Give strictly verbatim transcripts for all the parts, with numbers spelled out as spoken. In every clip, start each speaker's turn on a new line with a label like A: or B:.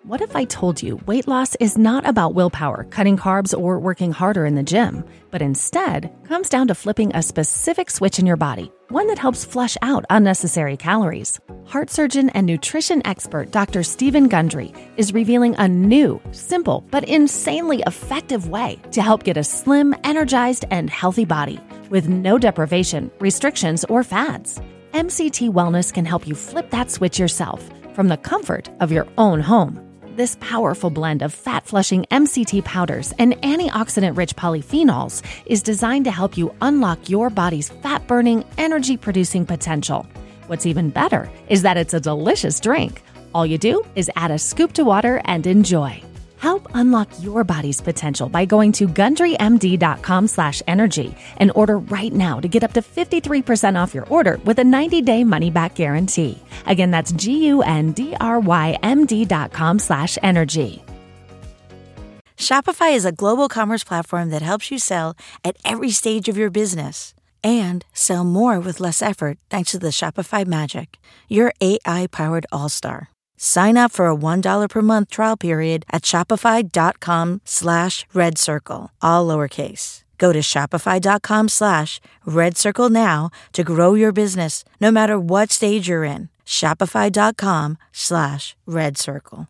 A: What if I told you weight loss is not about willpower, cutting carbs, or working harder in the gym, but instead comes down to flipping a specific switch in your body, one that helps flush out unnecessary calories? Heart surgeon and nutrition expert Doctor Stephen Gundry is revealing a new, simple, but insanely effective way to help get a slim, energized, and healthy body with no deprivation, restrictions, or fads. M C T Wellness can help you flip that switch yourself from the comfort of your own home. This powerful blend of fat-flushing M C T powders and antioxidant-rich polyphenols is designed to help you unlock your body's fat-burning, energy-producing potential. What's even better is that it's a delicious drink. All you do is add a scoop to water and enjoy. Help unlock your body's potential by going to gundrymd.com slash energy and order right now to get up to fifty-three percent off your order with a ninety-day money-back guarantee. Again, that's G-U-N-D-R-Y-M-D dot com slash energy.
B: Shopify is a global commerce platform that helps you sell at every stage of your business and sell more with less effort thanks to the Shopify Magic, your A I-powered all-star. Sign up for a one dollar per month trial period at shopify.com slash red circle, all lowercase. Go to shopify.com slash red circle now to grow your business no matter what stage you're in. Shopify.com slash red circle.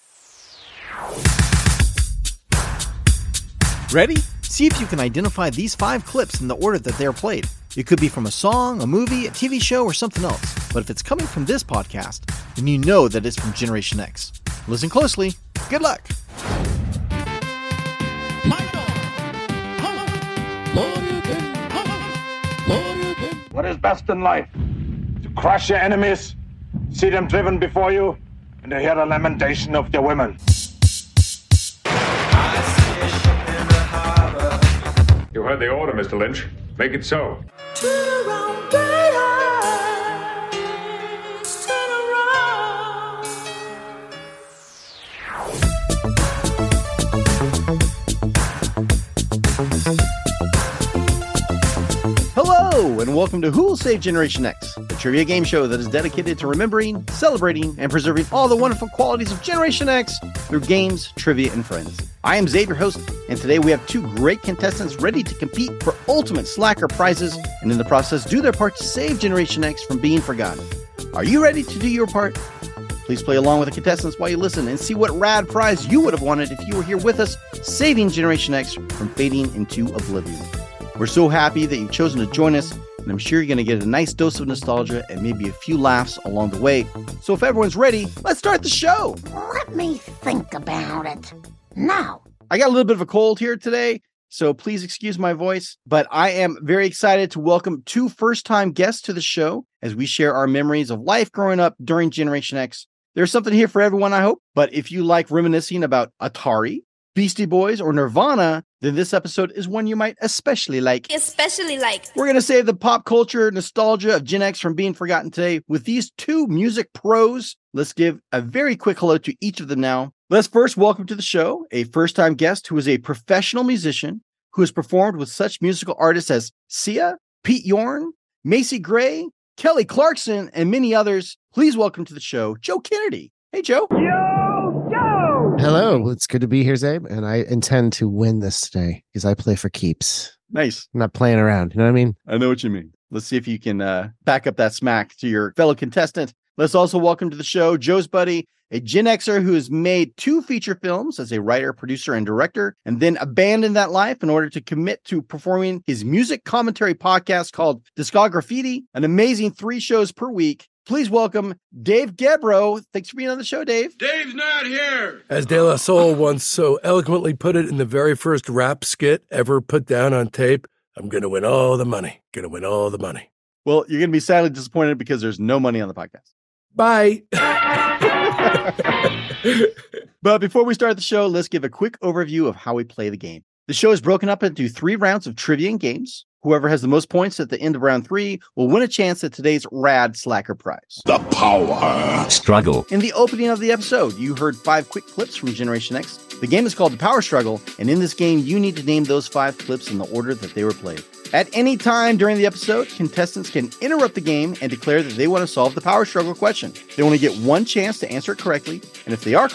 C: Ready? See if you can identify these five clips in the order that they're played. It could be from a song, a movie, a T V show, or something else. But if it's coming from this podcast, then you know that it's from Generation X. Listen closely. Good luck.
D: What is best in life? To crush your enemies, see them driven before you, and to hear the lamentation of their women.
E: You heard the order, Mister Lynch. Make it so.
F: Turn around, bright eyes, turn around.
C: Hello, and welcome to Who Will Save Generation X, the trivia game show that is dedicated to remembering, celebrating, and preserving all the wonderful qualities of Generation X through games, trivia, and friends. I am Zabe, your host, and today we have two great contestants ready to compete for ultimate slacker prizes and in the process do their part to save Generation X from being forgotten. Are you ready to do your part? Please play along with the contestants while you listen and see what rad prize you would have wanted if you were here with us, saving Generation X from fading into oblivion. We're so happy that you've chosen to join us, and I'm sure you're going to get a nice dose of nostalgia and maybe a few laughs along the way. So if everyone's ready, let's start the show.
G: Let me think about it. Now.
C: I got a little bit of a cold here today, so please excuse my voice, but I am very excited to welcome two first-time guests to the show as we share our memories of life growing up during Generation X. There's something here for everyone, I hope, but if you like reminiscing about Atari, Beastie Boys, or Nirvana, then this episode is one you might especially like.
H: Especially like.
C: We're going to save the pop culture nostalgia of Gen X from being forgotten today with these two music pros. Let's give a very quick hello to each of them now. Let's first welcome to the show a first-time guest who is a professional musician who has performed with such musical artists as Sia, Pete Yorn, Macy Gray, Kelly Clarkson, and many others. Please welcome to the show, Joe Kennedy. Hey, Joe.
D: Yo, Joe!
I: Hello. It's good to be here, Zabe, and I intend to win this today because I play for keeps.
C: Nice.
I: I'm not playing around. You know what I mean?
C: I know what you mean. Let's see if you can uh, back up that smack to your fellow contestant. Let's also welcome to the show Joe's buddy, a Gen Xer who has made two feature films as a writer, producer, and director, and then abandoned that life in order to commit to performing his music commentary podcast called Discograffiti, an amazing three shows per week. Please welcome Dave Gebro. Thanks for being on the show, Dave.
J: Dave's not here.
K: As De La Soul once so eloquently put it in the very first rap skit ever put down on tape, I'm going to win all the money. Going to win all the money.
C: Well, you're going to be sadly disappointed because there's no money on the podcast.
K: Bye.
C: But before we start the show, let's give a quick overview of how we play the game. The show is broken up into three rounds of trivia and games. Whoever has the most points at the end of round three will win a chance at today's rad slacker prize.
J: The power struggle.
C: In the opening of the episode, you heard five quick clips from Generation X. The game is called The Power Struggle, and in this game, you need to name those five clips in the order that they were played. At any time during the episode, contestants can interrupt the game and declare that they want to solve the power struggle question. They only get one chance to answer it correctly, and if they are correct,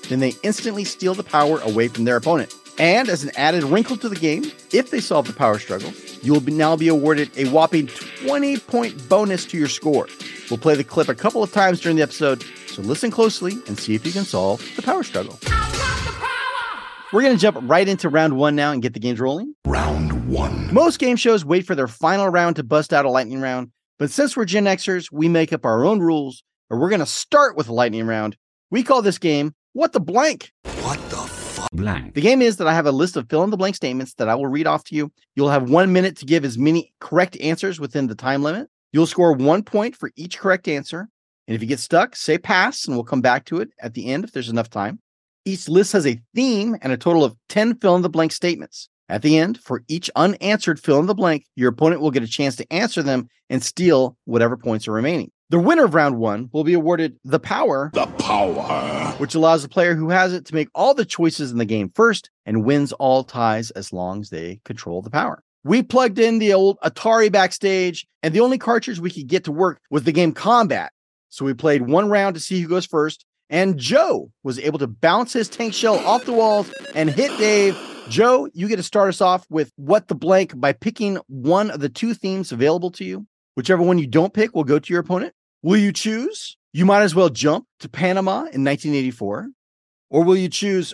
C: then they instantly steal the power away from their opponent. And as an added wrinkle to the game, if they solve the power struggle, you'll be now be awarded a whopping twenty point bonus to your score. We'll play the clip a couple of times during the episode, so listen closely and see if you can solve the power struggle. We're going to jump right into round one now and get the games rolling.
J: Round one.
C: Most game shows wait for their final round to bust out a lightning round, but since we're Gen Xers, we make up our own rules, and we're going to start with a lightning round. We call this game, What the Blank?
J: What the fuck? Blank.
C: The game is that I have a list of fill-in-the-blank statements that I will read off to you. You'll have one minute to give as many correct answers within the time limit. You'll score one point for each correct answer. And if you get stuck, say pass, and we'll come back to it at the end if there's enough time. Each list has a theme and a total of ten fill-in-the-blank statements. At the end, for each unanswered fill-in-the-blank, your opponent will get a chance to answer them and steal whatever points are remaining. The winner of round one will be awarded the power,
J: The power.
C: which allows the player who has it to make all the choices in the game first and wins all ties as long as they control the power. We plugged in the old Atari backstage, and the only cartridge we could get to work was the game Combat. So we played one round to see who goes first, and Joe was able to bounce his tank shell off the walls and hit Dave. Joe, you get to start us off with What the Blank by picking one of the two themes available to you. Whichever one you don't pick will go to your opponent. Will you choose You Might As Well Jump to Panama in nineteen eighty-four? Or will you choose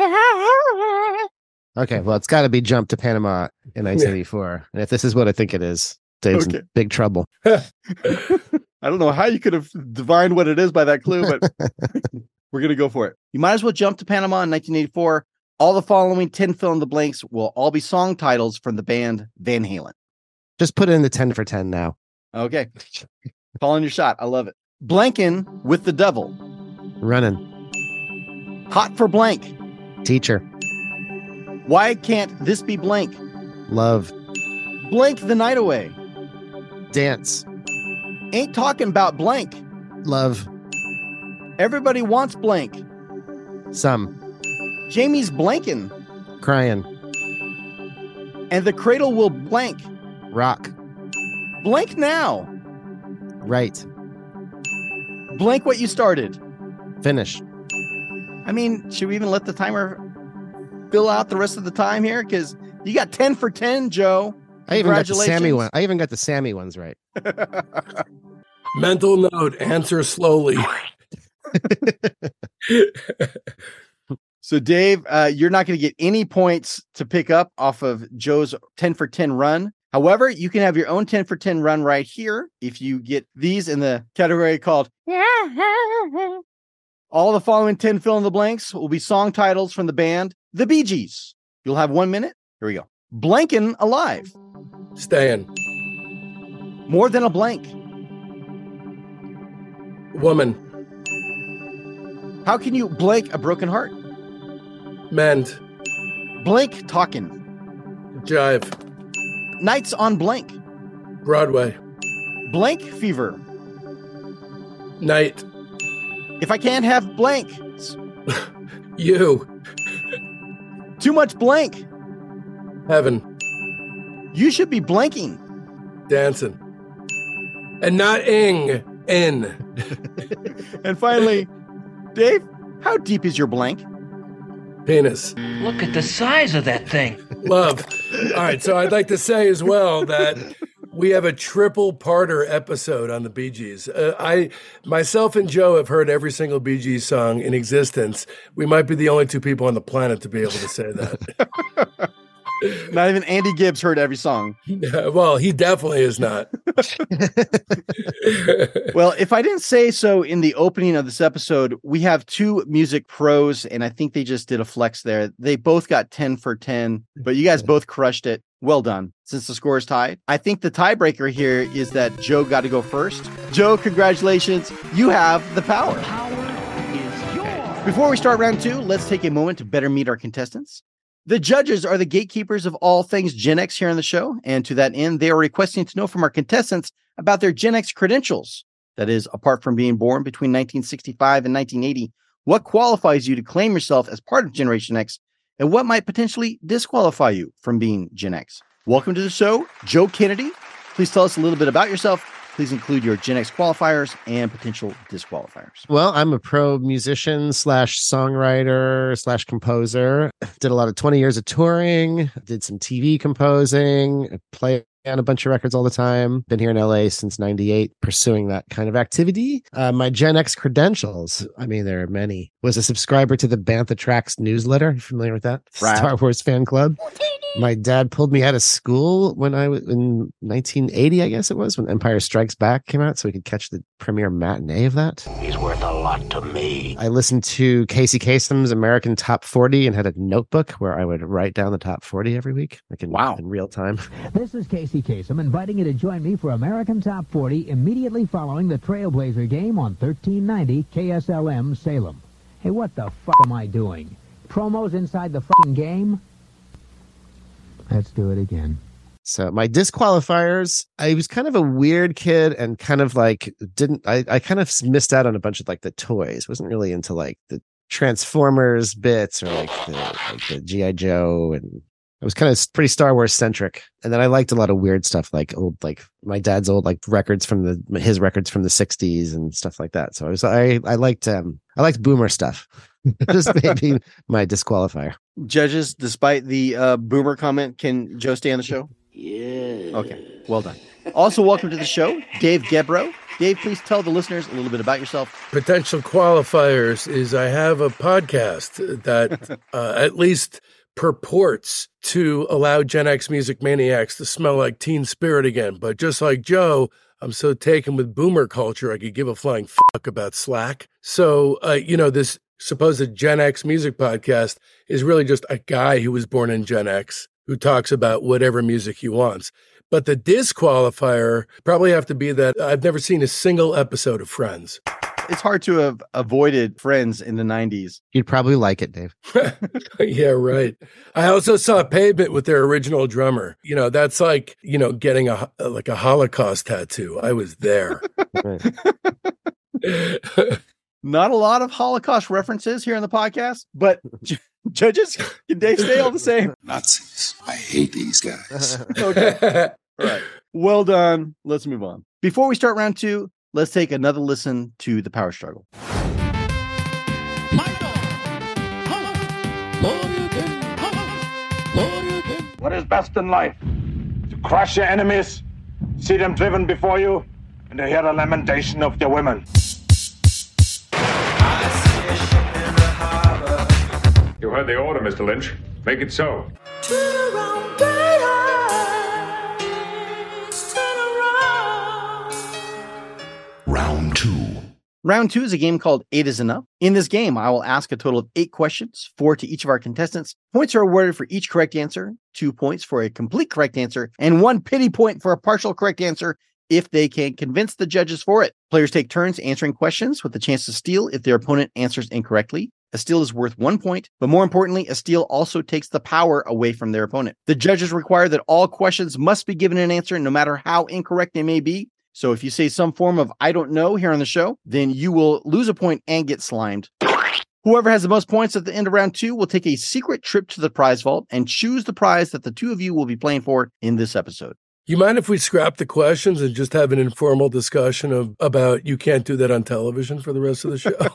I: Okay, well, it's got to be Jump to Panama in nineteen eighty-four. And if this is what I think it is, Dave's
C: Okay.
I: in big trouble.
C: I don't know how you could have divined what it is by that clue, but we're going to go for it. You Might As Well Jump to Panama in nineteen eighty-four. All the following ten fill-in-the-blanks will all be song titles from the band Van Halen.
I: Just put in the ten for ten now.
C: Okay. Calling your shot. I love it. Blankin' with the Devil.
I: Running.
C: Hot for Blank.
I: Teacher.
C: Why Can't This Be Blank?
I: Love.
C: Blank the Night Away.
I: Dance.
C: Ain't Talking About Blank.
I: Love.
C: Everybody Wants Blank.
I: Some.
C: Jamie's Blankin'.
I: Crying.
C: And the Cradle Will Blank.
I: Rock.
C: Blank Now.
I: Right.
C: Blank What You Started.
I: Finish.
C: I mean, should we even let the timer fill out the rest of the time here? Because you got ten for ten, Joe.
I: I even got the Sammy
C: Congratulations.
I: one. I even got the Sammy ones right.
K: Mental note, answer slowly.
C: So, Dave, uh, you're not going to get any points to pick up off of Joe's ten for ten run. However, you can have your own ten for ten run right here if you get these in the category called All the following ten fill-in-the-blanks will be song titles from the band The Bee Gees. You'll have one minute. Here we go. Blankin' Alive.
K: Staying.
C: More Than a Blank.
K: Woman.
C: How can you blank a broken heart?
K: Mend.
C: Blank Talkin'.
K: Jive.
C: Nights on Blank.
K: Broadway.
C: Blank Fever.
K: Night.
C: If I Can't Have Blank.
K: You.
C: Too Much Blank.
K: Heaven.
C: You Should Be Blanking.
K: Dancing. And not ing. In.
C: And finally, Dave, how deep is your blank?
K: Penis.
H: Look at the size of that thing.
K: Love. All right, so I'd like to say as well that we have a triple parter episode on the Bee Gees. Uh, I, myself and Joe have heard every single Bee Gees song in existence. We might be the only two people on the planet to be able to say that.
C: Not even Andy Gibbs heard every song.
K: Well, he definitely is not.
C: Well, if I didn't say so in the opening of this episode, we have two music pros, and I think they just did a flex there. They both got ten for ten, but you guys both crushed it. Well done. Since the score is tied, I think the tiebreaker here is that Joe got to go first. Joe, congratulations. You have the power.
H: The power is yours.
C: Before we start round two, let's take a moment to better meet our contestants. The judges are the gatekeepers of all things Gen X here on the show, and to that end, they are requesting to know from our contestants about their Gen X credentials. That is, apart from being born between nineteen sixty-five and nineteen eighty, what qualifies you to claim yourself as part of Generation X, and what might potentially disqualify you from being Gen X? Welcome to the show, Joe Kennedy. Please tell us a little bit about yourself please include your Gen X qualifiers and potential disqualifiers.
I: Well, I'm a pro musician slash songwriter slash composer. Did a lot of twenty years of touring, did some T V composing, play on a bunch of records all the time. Been here in L A since ninety-eight, pursuing that kind of activity. Uh, my Gen X credentials, I mean, there are many. Was a subscriber to the Bantha Tracks newsletter. You familiar with that?
C: Right.
I: Star Wars fan club. My dad pulled me out of school when I was in nineteen eighty, I guess it was, when Empire Strikes Back came out, so we could catch the premiere matinee of that.
J: He's worth a lot to me.
I: I listened to Casey Kasem's American Top forty and had a notebook where I would write down the top forty every week, like in,
C: wow.
I: in real time.
L: This is Casey Kasem inviting you to join me for American Top forty immediately following the Trailblazer game on thirteen ninety K S L M Salem. Hey, what the fuck am I doing? Promos inside the fucking game? Let's do it again.
I: So my disqualifiers, I was kind of a weird kid and kind of like didn't, I, I kind of missed out on a bunch of like the toys. Wasn't really into like the Transformers bits or like the, like the G I. Joe, and I was kind of pretty Star Wars centric. And then I liked a lot of weird stuff, like old, like my dad's old, like records from the, his records from the sixties and stuff like that. So I was, I, I liked, um, I liked boomer stuff. Just maybe my disqualifier.
C: Judges, despite the uh, boomer comment, can Joe stay on the show?
J: Yeah.
C: Okay, well done. Also, welcome to the show, Dave Gebro. Dave, please tell the listeners a little bit about yourself.
K: Potential qualifiers is I have a podcast that uh, at least purports to allow Gen X music maniacs to smell like Teen Spirit again. But just like Joe, I'm so taken with boomer culture, I could give a flying fuck about Slack. So, uh, you know, this supposed Gen X music podcast is really just a guy who was born in Gen X who talks about whatever music he wants. But the disqualifier probably have to be that I've never seen a single episode of Friends.
C: It's hard to have avoided Friends in the nineties.
I: You'd probably like it, Dave.
K: Yeah, right. I also saw Pavement with their original drummer. You know, that's like, you know, getting a like a Holocaust tattoo. I was there.
C: Not a lot of Holocaust references here on the podcast, but j- judges, can Dave stay all the same?
J: Nazis. I hate these guys.
C: Okay. All right. Well done. Let's move on. Before we start round two, let's take another listen to the power struggle.
D: What is best in life? To crush your enemies, see them driven before you, and to hear the lamentation of their women.
E: You heard the order, Mister Lynch. Make it so.
F: Turn around, bright eyes, turn around.
J: Round two.
C: Round two is a game called Eight is Enough. In this game, I will ask a total of eight questions, four to each of our contestants. Points are awarded for each correct answer, two points for a complete correct answer, and one pity point for a partial correct answer if they can convince the judges for it. Players take turns answering questions with the chance to steal if their opponent answers incorrectly. A steal is worth one point, but more importantly, a steal also takes the power away from their opponent. The judges require that all questions must be given an answer, no matter how incorrect they may be. So if you say some form of I don't know here on the show, then you will lose a point and get slimed. Whoever has the most points at the end of round two will take a secret trip to the prize vault and choose the prize that the two of you will be playing for in this episode.
K: You mind if we scrap the questions and just have an informal discussion of about you can't do that on television for the rest of the show?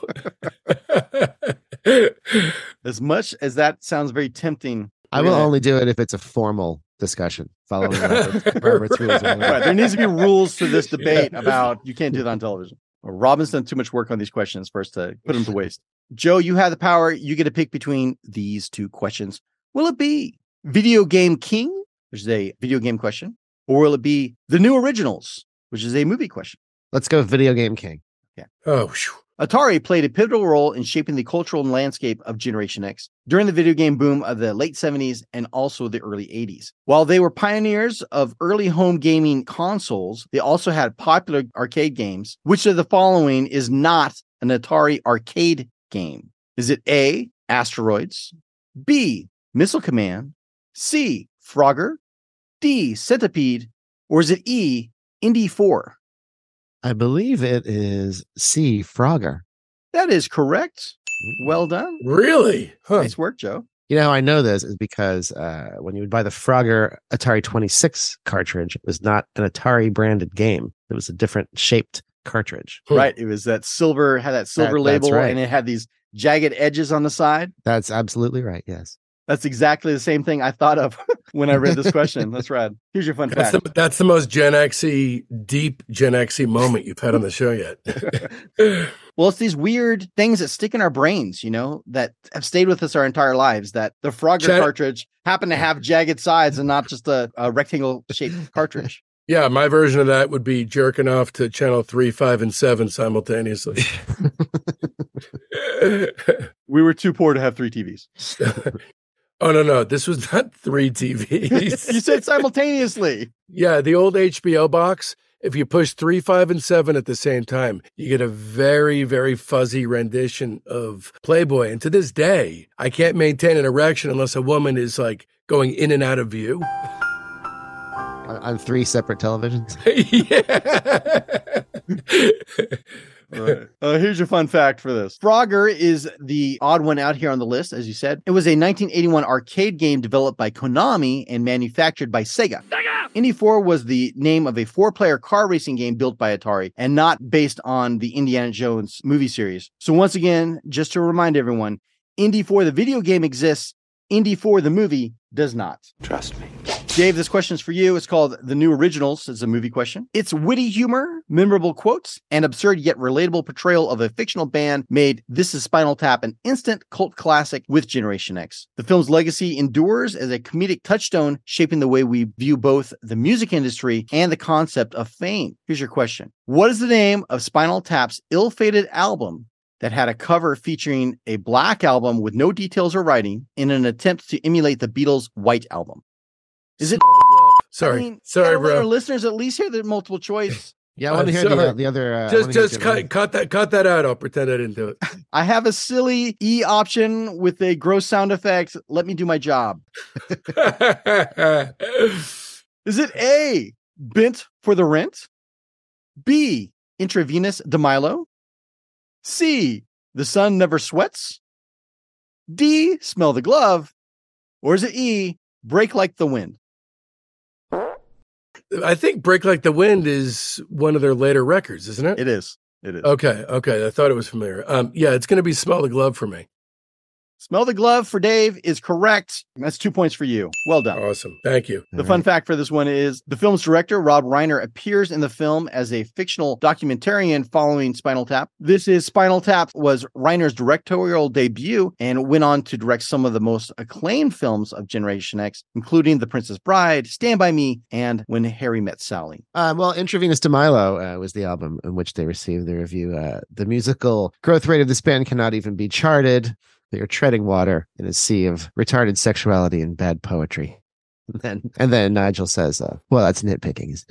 C: As much as that sounds very tempting,
I: I will only do it if it's a formal discussion following Robert's, Robert's rules.
C: Right. There needs to be rules to this debate about you can't do that on television. Well, Robin's done too much work on these questions for us to put them to waste. Joe, you have the power. You get to pick between these two questions. Will it be Video Game King, which is a video game question, or will it be The New Originals, which is a movie question?
I: Let's go Video Game King.
C: Yeah.
K: Oh, whew.
C: Atari played a pivotal role in shaping the cultural landscape of Generation X during the video game boom of the late seventies and also the early eighties. While they were pioneers of early home gaming consoles, they also had popular arcade games. Which of the following is not an Atari arcade game? Is it A, Asteroids, B, Missile Command, C, Frogger, D, Centipede, or is it E, Indy four?
I: I believe it is C, Frogger.
C: That is correct. Well done.
K: Really? Huh.
C: Nice work, Joe.
I: You know how I know this is because uh, when you would buy the Frogger Atari twenty-six cartridge, it was not an Atari branded game. It was a different shaped cartridge.
C: Right. It was that silver, had that silver
I: That- that's
C: label,
I: right.
C: and it had these jagged edges on the side.
I: That's absolutely right. Yes.
C: That's exactly the same thing I thought of when I read this question. That's rad. Here's your fun
K: That's
C: fact.
K: the, that's the most Gen X-y, deep Gen X-y moment you've had on the show yet.
C: Well, it's these weird things that stick in our brains, you know, that have stayed with us our entire lives, that the Frogger
K: Chat-
C: cartridge happened to have jagged sides and not just a, a rectangle shaped cartridge.
K: Yeah, my version of that would be jerking off to channel three, five, and seven simultaneously.
C: We were too poor to have three T Vs.
K: Oh, no, no. This was not three T Vs.
C: You said simultaneously.
K: Yeah, the old H B O box, if you push three, five, and seven at the same time, you get a very, very fuzzy rendition of Playboy. And to this day, I can't maintain an erection unless a woman is like going in and out of view.
I: On, on three separate televisions.
K: Yeah.
C: Right. Uh, here's your fun fact for this. Frogger is the odd one out here on the list, as you said. It was a nineteen eighty-one arcade game developed by Konami and manufactured by Sega. Sega! Indy four was the name of a four-player car racing game built by Atari and not based on the Indiana Jones movie series. So once again, just to remind everyone, Indy four, the video game, exists. Indy four, the movie, does not.
J: Trust me.
C: Dave, this question is for you. It's called The New Originals. It's a movie question. It's witty humor, memorable quotes, and absurd yet relatable portrayal of a fictional band made This Is Spinal Tap an instant cult classic with Generation X. The film's legacy endures as a comedic touchstone, shaping the way we view both the music industry and the concept of fame. Here's your question. What is the name of Spinal Tap's ill-fated album that had a cover featuring a black album with no details or writing in an attempt to emulate the Beatles' White Album? Is it?
K: Sorry,
C: I mean,
K: sorry,
C: gotta let our
K: bro.
C: listeners at least hear the multiple choice.
I: Yeah, I want to
K: I'm
I: hear the,
K: sorry.
I: uh, the other. Uh, I
K: Just,
I: wanna hear
K: just
I: the other-
K: cut, cut that, cut that out. I'll pretend I didn't do it.
C: I have a silly E option with a gross sound effect. Let me do my job. Is it A, Bent for the Rent? B, Intravenous de Milo? C, The Sun Never Sweats? D, Smell the Glove? Or is it E, Break Like the Wind?
K: I think Break Like the Wind is one of their later records, isn't it?
C: It is. It is.
K: Okay, okay. I thought it was familiar. Um, yeah, it's going to be Smell the Glove for me.
C: Smell the Glove for Dave is correct. That's two points for you. Well done.
K: Awesome. Thank you.
C: The fun fact for this one is the film's director, Rob Reiner, appears in the film as a fictional documentarian following Spinal Tap. This is Spinal Tap was Reiner's directorial debut and went on to direct some of the most acclaimed films of Generation X, including The Princess Bride, Stand By Me, and When Harry Met Sally.
I: Uh, well, Intravenous de Milo uh, was the album in which they received the review. Uh, the musical growth rate of this band cannot even be charted. They are treading water in a sea of retarded sexuality and bad poetry. And then, and then Nigel says, uh, well, that's nitpicking, isn't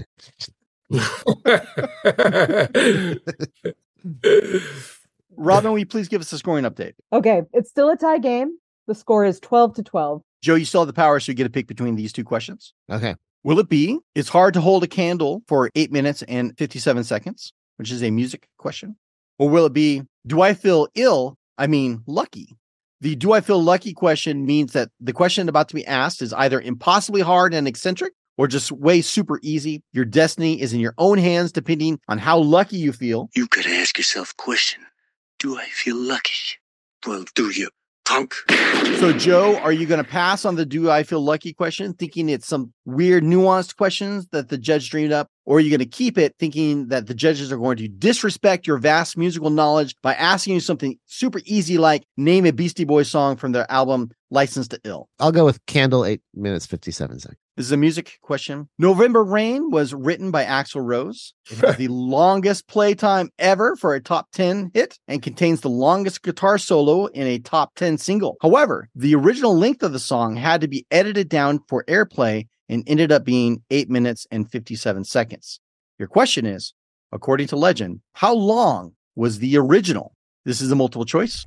C: it? Robin, will you please give us a scoring update?
M: Okay, it's still a tie game. The score is twelve to twelve.
C: Joe, you still have the power, so you get to pick between these two questions.
I: Okay.
C: Will it be, it's hard to hold a candle for eight minutes and fifty-seven seconds, which is a music question? Or will it be, do I feel ill? I mean, lucky. The do I feel lucky question means that the question about to be asked is either impossibly hard and eccentric or just way super easy. Your destiny is in your own hands depending on how lucky you feel.
J: You could ask yourself a question. Do I feel lucky? Well, do you, punk?
C: So, Joe, are you going to pass on the do I feel lucky question, thinking it's some weird, nuanced questions that the judge dreamed up? Or are you going to keep it thinking that the judges are going to disrespect your vast musical knowledge by asking you something super easy like name a Beastie Boys song from their album License to Ill?
I: I'll go with Candle, eight minutes, fifty-seven seconds.
C: This is a music question. November Rain was written by Axl Rose. It has the longest playtime ever for a top ten hit and contains the longest guitar solo in a top ten single. However, the original length of the song had to be edited down for airplay and ended up being eight minutes and fifty-seven seconds. Your question is, according to legend, how long was the original? This is a multiple choice.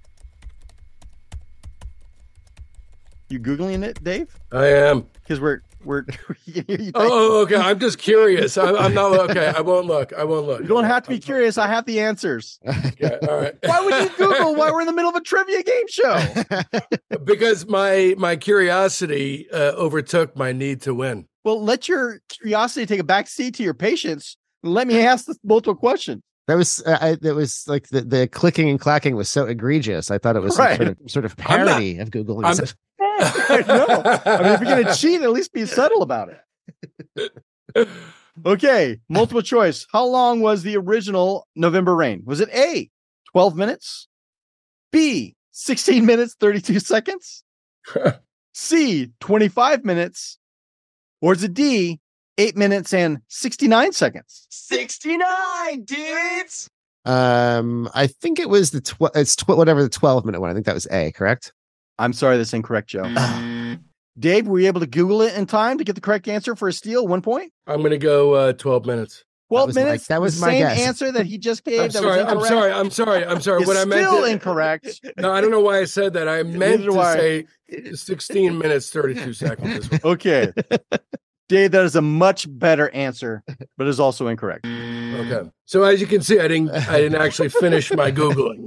C: You Googling it, Dave?
K: I am.
C: Because we're, we're,
K: oh, okay. I'm just curious. I'm, I'm not, okay. I won't look. I won't look.
C: You don't have to be curious. I have the answers.
K: Okay, all right.
C: Why would you Google while we're in the middle of a trivia game show?
K: Because my, my curiosity uh, overtook my need to win.
C: Well, let your curiosity take a backseat to your patience Let me ask this multiple questions.
I: That was uh, I, that was like the, the clicking and clacking was so egregious. I thought it was some
C: Right.
I: sort of sort of parody
K: not-
I: of Google.
K: I'm-
I: Search.
C: I know. I mean, if you're gonna cheat, at least be subtle about it. Okay, multiple choice. How long was the original November Rain? Was it A, twelve minutes? B, sixteen minutes, thirty-two seconds? C, twenty-five minutes? Or is it D, eight minutes and sixty-nine seconds?
H: sixty-nine, dudes.
I: Um, I think it was the tw- it's tw- whatever the twelve minute one. I think that was A, correct?
C: I'm sorry, that's incorrect, Joe. Dave, were you able to Google it in time to get the correct answer for a steal? One point?
K: I'm going to go uh, twelve minutes.
C: twelve
I: was my-
C: minutes?
I: that was
C: the
I: my
C: same
I: guess.
C: answer that he just gave.
K: I'm
C: that
K: sorry.
C: was
K: I'm
C: incorrect.
K: sorry. I'm sorry. I'm sorry.
C: It's
K: What I meant
C: still
K: to,
C: incorrect.
K: No, I don't know why I said that. I meant
C: Neither do
K: to
C: I.
K: say sixteen minutes, thirty-two seconds.
C: Okay. Dave, that is a much better answer, but is also incorrect.
K: Okay. So as you can see, I didn't I didn't actually finish my Googling.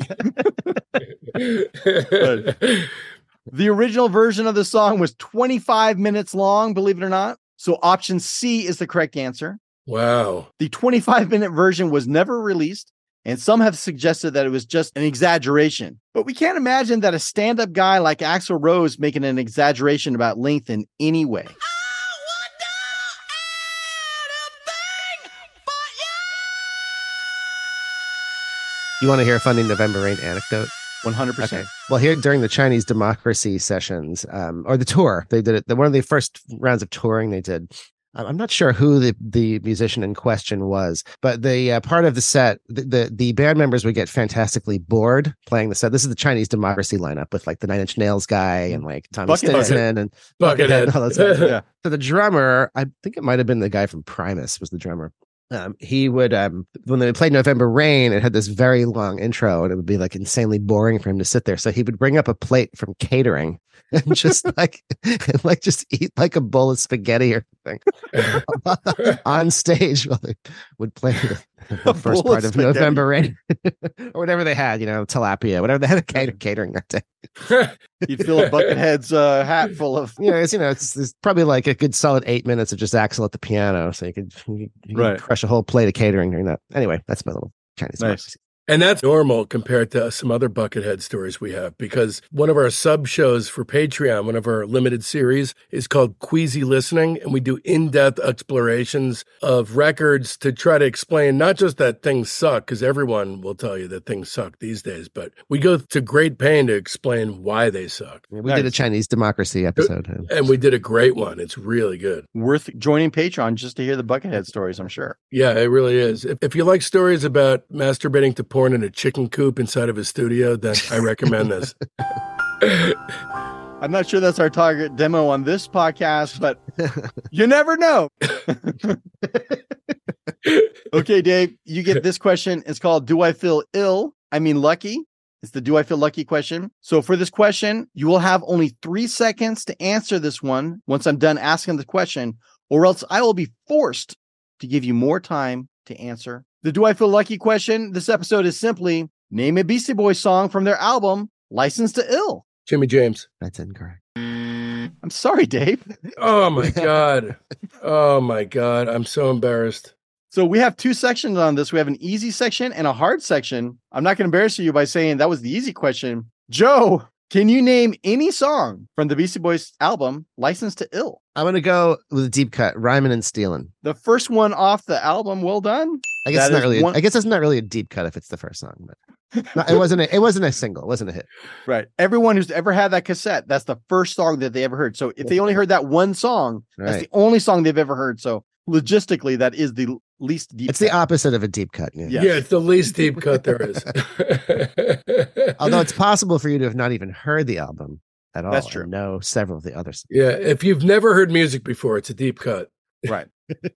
C: The original version of the song was twenty-five minutes long, believe it or not. So option C is the correct answer.
K: Wow.
C: The twenty-five minute version was never released, and some have suggested that it was just an exaggeration. But we can't imagine that a stand-up guy like Axl Rose making an exaggeration about length in any way.
I: You want to hear a funny November Rain anecdote?
C: one hundred percent.
I: Okay. Well, here during the Chinese Democracy sessions, um, or the tour, they did it. The, one of the first rounds of touring they did. I'm not sure who the, the musician in question was, but the uh, part of the set, the, the the band members would get fantastically bored playing the set. This is the Chinese Democracy lineup with like the Nine Inch Nails guy and like Tommy
C: Buckethead.
I: Stinson and
K: Buckethead.
I: and all those guys.
C: Yeah.
I: So the drummer, I think it might have been the guy from Primus was the drummer. Um, he would, um, when they played November Rain, it had this very long intro and it would be like insanely boring for him to sit there. So he would bring up a plate from catering and just like, and like just eat like a bowl of spaghetti or something on stage while they would play the, the first
C: bowl
I: part
C: of
I: of
C: spaghetti.
I: November Rain or whatever they had, you know, tilapia, whatever they had at cater- catering that day.
C: You'd fill a Buckethead's uh, hat full of.
I: You know, it's, you know, it's, it's probably like a good solid eight minutes of just Axl at the piano. So you could, you, you
C: Right.
I: could crush a whole plate of catering during that. Anyway, that's my little Chinese.
C: Nice.
I: Democracy.
K: And that's normal compared to some other Buckethead stories we have, because one of our sub shows for Patreon, one of our limited series, is called Queasy Listening. And we do in-depth explorations of records to try to explain not just that things suck, because everyone will tell you that things suck these days, but we go to great pain to explain why they suck.
I: Yeah, we did a Chinese Democracy episode.
K: And we did a great one. It's really good.
C: Worth joining Patreon just to hear the Buckethead stories, I'm sure.
K: Yeah, it really is. If, if you like stories about masturbating to porn in a chicken coop inside of a studio, then I recommend this.
C: I'm not sure that's our target demo on this podcast, but you never know. Okay, Dave, you get this question. It's called Do I Feel Ill? I mean Lucky. It's the Do I Feel Lucky question. So for this question, you will have only three seconds to answer this one once I'm done asking the question, or else I will be forced to give you more time to answer. The Do I Feel Lucky question this episode is simply name a Beastie Boys song from their album License to Ill.
K: Jimmy James.
I: That's incorrect.
C: I'm sorry, Dave.
K: Oh my God. Oh my God. I'm so embarrassed.
C: So we have two sections on this. We have an easy section and a hard section. I'm not going to embarrass you by saying that was the easy question. Joe, can you name any song from the Beastie Boys album License to Ill?
I: I'm going to go with a deep cut, Rhymin' and Stealin'.
C: The first one off the album, well done.
I: I guess
C: That
I: it's not
C: is
I: really.
C: one-
I: I guess it's not really a deep cut if it's the first song, but no, it wasn't. A, it wasn't a single. It wasn't a hit.
C: Right. Everyone who's ever had that cassette, that's the first song that they ever heard. So if they only heard that one song, that's
I: Right.
C: the only song they've ever heard. So logistically, that is the least deep.
I: It's the
C: cut.
I: opposite of a deep cut. Yeah.
C: Yes.
K: Yeah, it's the least deep cut there is.
I: Although it's possible for you to have not even heard the album at all.
C: That's true.
I: And know several of the others.
K: Yeah, if you've never heard music before, it's a deep cut.
C: Right.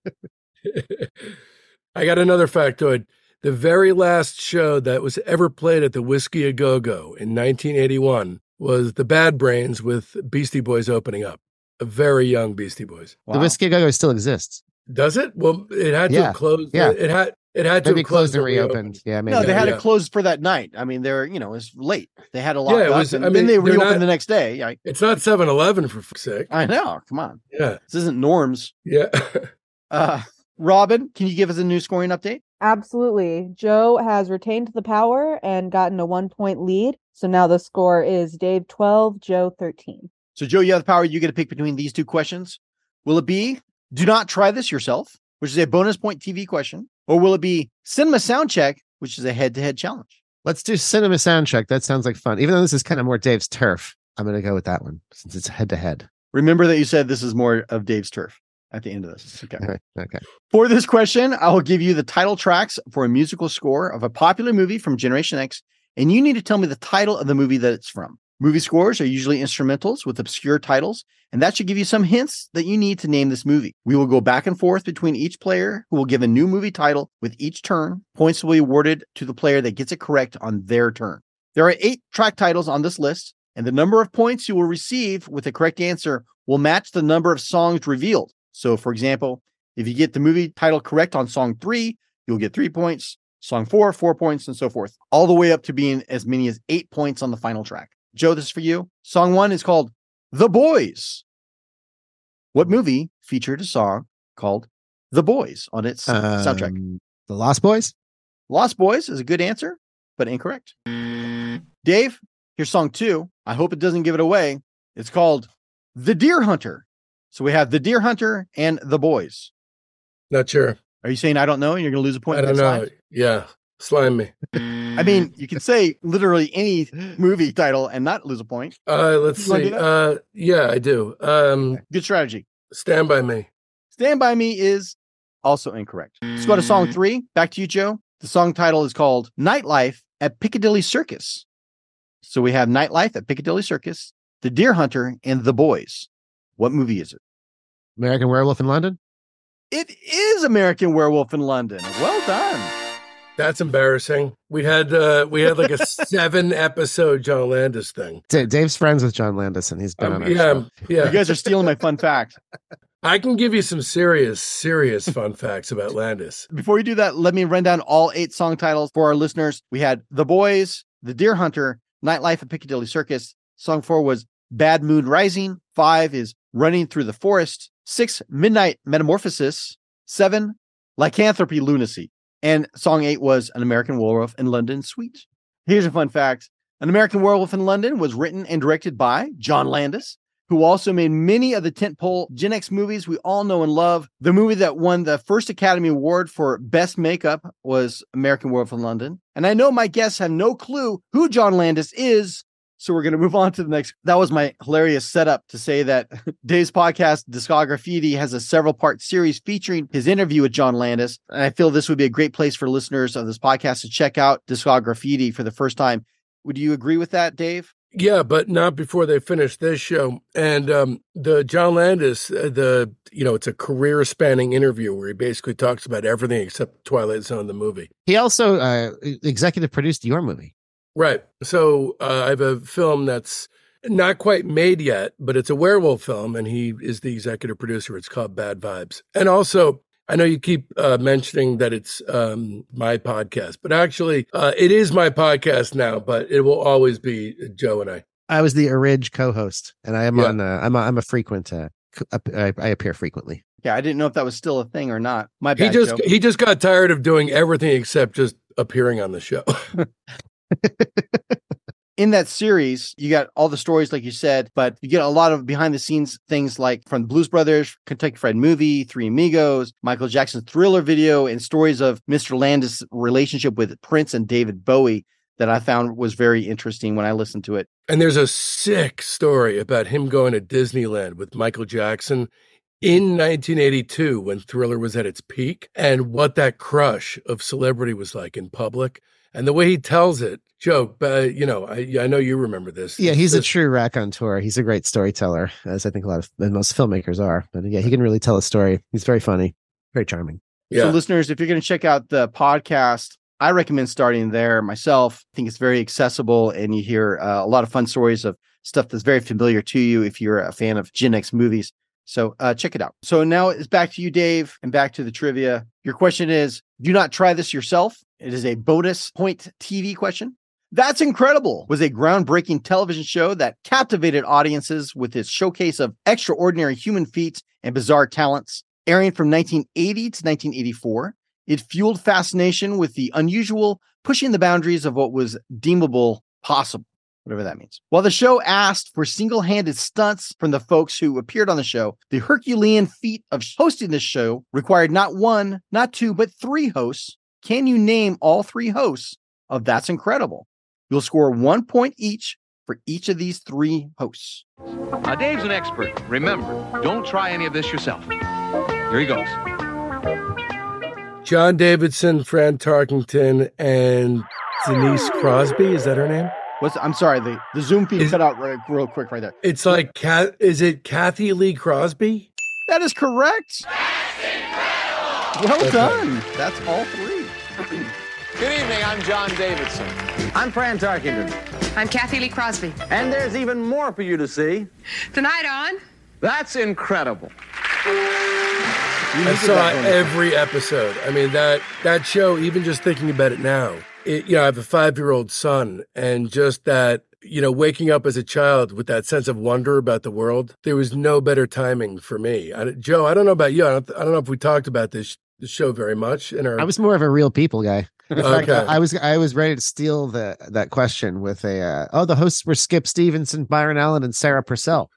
K: I got another factoid. The very last show that was ever played at the Whiskey A Go Go in nineteen eighty-one was the Bad Brains with Beastie Boys opening up. A very young Beastie Boys.
I: The Whiskey Go Go still exists.
K: Does it? Well, it had to
I: Yeah.
K: have closed.
I: Yeah.
K: It had it had to
I: Maybe
K: have closed
I: closed and
K: reopened.
I: reopened. Yeah, maybe.
C: No, they had
K: Yeah.
C: it closed for that night. I mean, they're, you know, it's late. They had a lot
K: Yeah, it
C: up,
K: was-
C: and
K: I
C: then
K: mean,
C: they
K: they're
C: reopened
K: not-
C: the next day. I,
K: It's not seven eleven for fuck's sake.
C: I know. Come on.
K: Yeah.
C: This isn't Norms.
K: Yeah.
C: Uh, Robin, can you give us a new scoring update?
M: Absolutely. Joe has retained the power and gotten a one point lead. So now the score is Dave twelve, Joe thirteen.
C: So, Joe, you have the power. You get to pick between these two questions. Will it be Do Not Try This Yourself, which is a bonus point T V question, or will it be Cinema Soundcheck, which is a head-to-head challenge?
I: Let's do Cinema Soundcheck. That sounds like fun. Even though this is kind of more Dave's turf, I'm going to go with that one since it's head-to-head.
C: Remember that you said this is more of Dave's turf at the end of this. Okay.
I: All right. Okay.
C: For this question, I will give you the title tracks for a musical score of a popular movie from Generation X, and you need to tell me the title of the movie that it's from. Movie scores are usually instrumentals with obscure titles, and that should give you some hints that you need to name this movie. We will go back and forth between each player, who will give a new movie title with each turn. Points will be awarded to the player that gets it correct on their turn. There are eight track titles on this list, and the number of points you will receive with the correct answer will match the number of songs revealed. So, for example, if you get the movie title correct on song three, you'll get three points, song four, four points, and so forth, all the way up to being as many as eight points on the final track. Joe, this is for you. Song one is called The Boys. What movie featured a song called The Boys on its um, soundtrack?
I: The Lost Boys?
C: Lost Boys is a good answer, but incorrect. Dave, here's song two. I hope it doesn't give it away. It's called The Deer Hunter. So we have The Deer Hunter and The Boys.
K: Not sure.
C: Are you saying I don't know and you're going to lose a point?
K: I don't know. Slime? Yeah. Slime me.
C: I mean, you can say literally any movie title and not lose a point.
K: Uh, let's see. Uh, yeah, I do. Um,
C: okay. Good strategy.
K: Stand By Me.
C: Stand By Me is also incorrect. Let's go to song three. Back to you, Joe. The song title is called Nightlife at Piccadilly Circus. So we have Nightlife at Piccadilly Circus, The Deer Hunter, and The Boys. What movie is it?
I: American Werewolf in London?
C: It is American Werewolf in London. Well done.
K: That's embarrassing. We had uh, we had like a seven episode John Landis thing.
I: D- Dave's friends with John Landis, and he's been
K: um,
I: on our
K: yeah,
I: show.
K: Yeah,
C: you guys are stealing my fun fact.
K: I can give you some serious, serious fun facts about Landis.
C: Before we do that, let me run down all eight song titles for our listeners. We had The Boys, The Deer Hunter, Nightlife at Piccadilly Circus. Song four was Bad Moon Rising. Five is Running Through the Forest. Six, Midnight Metamorphosis. Seven, Lycanthropy Lunacy. And song eight was An American Werewolf in London Suite. Here's a fun fact. An American Werewolf in London was written and directed by John Landis, who also made many of the tentpole Gen X movies we all know and love. The movie that won the first Academy Award for Best Makeup was American Werewolf in London. And I know my guests have no clue who John Landis is, so we're going to move on to the next. That was my hilarious setup to say that Dave's podcast, Discography, has a several part series featuring his interview with John Landis. And I feel this would be a great place for listeners of this podcast to check out Discography for the first time. Would you agree with that, Dave?
K: Yeah, but not before they finish this show. And um, the John Landis, uh, the you know, it's a career spanning interview where he basically talks about everything except Twilight Zone, the movie.
I: He also uh, executive produced your movie.
K: Right. So uh, I have a film that's not quite made yet, but it's a werewolf film, and he is the executive producer. It's called Bad Vibes. And also, I know you keep uh, mentioning that it's um, my podcast, but actually, uh, it is my podcast now, but it will always be Joe and I.
I: I was the orig co-host, and I am
K: Yeah.
I: on. Uh, I'm a, I'm a frequent. Uh, I, I appear frequently.
C: Yeah, I didn't know if that was still a thing or not. My
K: He
C: bad,
K: just
C: Joe.
K: he just got tired of doing everything except just appearing on the show.
C: In that series, you got all the stories, like you said, but you get a lot of behind the scenes things like from the Blues Brothers, Kentucky Fried Movie, Three Amigos, Michael Jackson's Thriller video, and stories of Mister Landis' relationship with Prince and David Bowie that I found was very interesting when I listened to it.
K: And there's a sick story about him going to Disneyland with Michael Jackson in nineteen eighty-two when Thriller was at its peak, and what that crush of celebrity was like in public. And the way he tells it, Joe, uh, you know, I, I know you remember this.
I: Yeah, he's
K: This-
I: a true raconteur. He's a great storyteller, as I think a lot of and most filmmakers are. But yeah, he can really tell a story. He's very funny, very charming.
C: So listeners, if you're going to check out the podcast, I recommend starting there myself. I think it's very accessible, and you hear uh, a lot of fun stories of stuff that's very familiar to you if you're a fan of Gen X movies. So uh, check it out. So now it's back to you, Dave, and back to the trivia. Your question is, do not try this yourself. It is a bonus point T V question. That's Incredible was a groundbreaking television show that captivated audiences with its showcase of extraordinary human feats and bizarre talents. Airing from nineteen eighty to nineteen eighty-four, it fueled fascination with the unusual, pushing the boundaries of what was deemable possible, whatever that means. While the show asked for single-handed stunts from the folks who appeared on the show, the Herculean feat of hosting this show required not one, not two, but three hosts. Can you name all three hosts of That's Incredible? You'll score one point each for each of these three hosts.
N: Now, Dave's an expert. Remember, don't try any of this yourself. Here he goes.
K: John Davidson, Fran Tarkington, and Denise Crosby. Is that her name?
C: What's? I'm sorry. The, the Zoom feed is, cut out right, real quick right there.
K: It's like, Kat, is it Kathy Lee Crosby?
C: That is correct. Well okay. done. That's all three.
O: Good evening. I'm John Davidson.
P: I'm Fran Tarkington.
Q: I'm Kathy Lee Crosby.
P: And there's even more for you to see.
Q: Tonight on
P: That's Incredible.
K: I saw every episode. I mean, that that show, even just thinking about it now, it, you know, I have a five-year-old son, and just that, you know, waking up as a child with that sense of wonder about the world, there was no better timing for me. I, Joe, I don't know about you. I don't, I don't know if we talked about this, this show very much. In our...
I: I was more of a Real People guy. In fact,
K: Okay.
I: I was I was ready to steal the that question with a uh, oh the hosts were Skip Stevenson, Byron Allen, and Sarah Purcell.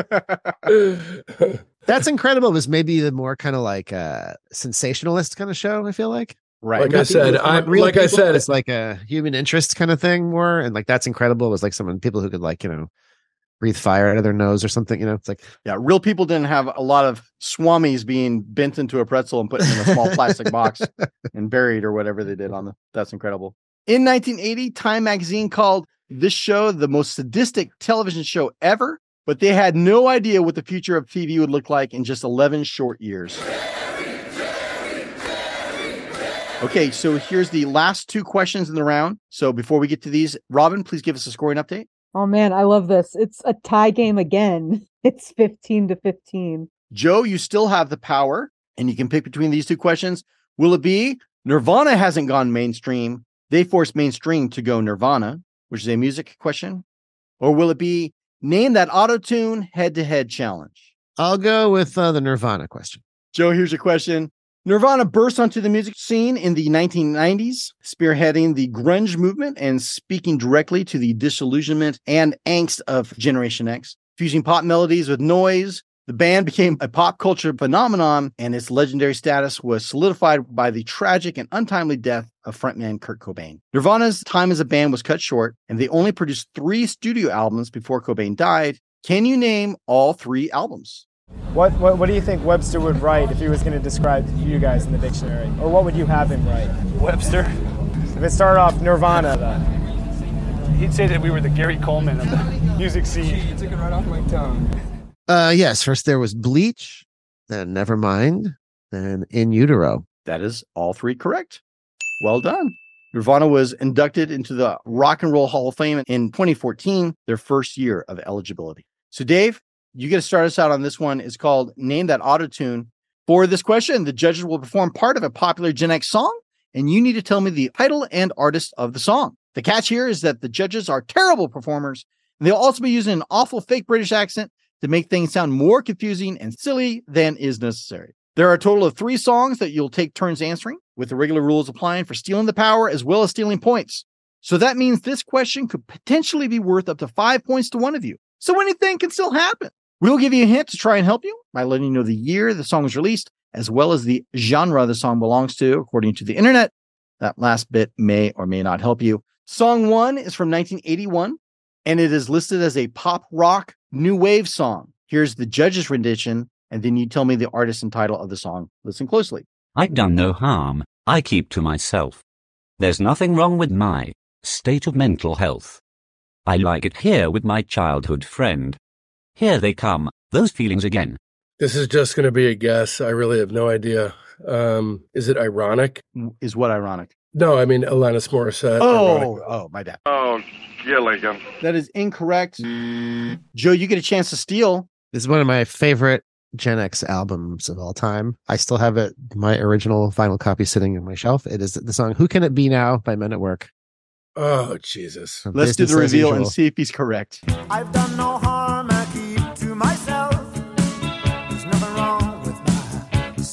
I: That's Incredible was maybe the more kind of like uh sensationalist kind of show, I feel like.
C: Right.
K: Like I said, I'm
I: Real
K: like I
I: People
K: said,
I: it's like a human interest kind of thing more, and like That's Incredible was like someone people who could like, you know, breathe fire out of their nose or something, you know. It's like,
C: yeah, Real People didn't have a lot of swamis being bent into a pretzel and put in a small plastic box and buried or whatever they did on the That's Incredible. In nineteen eighty, Time magazine called this show the most sadistic television show ever, but they had no idea what the future of T V would look like in just eleven short years. Okay, so here's the last two questions in the round. So before we get to these, Robin, please give us a scoring update.
M: Oh man, I love this. It's a tie game again. It's fifteen to fifteen.
C: Joe, you still have the power, and you can pick between these two questions. Will it be Nirvana hasn't gone mainstream, they forced mainstream to go Nirvana, which is a music question? Or will it be name that auto-tune head-to-head challenge?
I: I'll go with uh, the Nirvana question.
C: Joe, here's your question. Nirvana burst onto the music scene in the nineteen nineties, spearheading the grunge movement and speaking directly to the disillusionment and angst of Generation X. Fusing pop melodies with noise, the band became a pop culture phenomenon, and its legendary status was solidified by the tragic and untimely death of frontman Kurt Cobain. Nirvana's time as a band was cut short, and they only produced three studio albums before Cobain died. Can you name all three albums?
R: What, what what do you think Webster would write if he was going to describe you guys in the dictionary? Or what would you have him write?
S: Webster?
R: If it started off Nirvana, then.
S: He'd say that we were the Gary Coleman of the music scene.
T: You took it right off my tongue.
I: Uh, yes, first there was Bleach, then Nevermind, then In Utero.
C: That is all three correct. Well done. Nirvana was inducted into the Rock and Roll Hall of Fame in twenty fourteen, their first year of eligibility. So Dave, you get to start us out on this one. It's called Name That Auto-Tune. For this question, the judges will perform part of a popular Gen X song, and you need to tell me the title and artist of the song. The catch here is that the judges are terrible performers, and they'll also be using an awful fake British accent to make things sound more confusing and silly than is necessary. There are a total of three songs that you'll take turns answering, with the regular rules applying for stealing the power as well as stealing points. So that means this question could potentially be worth up to five points to one of you. So anything can still happen. We'll give you a hint to try and help you by letting you know the year the song was released, as well as the genre the song belongs to, according to the internet. That last bit may or may not help you. Song one is from nineteen eighty-one, and it is listed as a pop rock new wave song. Here's the judge's rendition, and then you tell me the artist and title of the song. Listen closely.
U: I've done no harm, I keep to myself. There's nothing wrong with my state of mental health. I like it here with my childhood friend. Here they come, those feelings again.
K: This is just going to be a guess. I really have no idea. Um, is it ironic?
C: Is what ironic?
K: No, I mean Alanis Morissette.
C: Oh,
K: ironic.
C: oh, my bad.
D: Oh, yeah, Lincoln.
C: That is incorrect. Joe, you get a chance to steal.
I: This is one of my favorite Gen X albums of all time. I still have it, my original vinyl copy sitting on my shelf. It is the song Who Can It Be Now by Men at Work.
K: Oh, Jesus.
C: Let's do the reveal and see if he's correct.
F: I've done no harm, I keep to myself. There's nothing wrong with my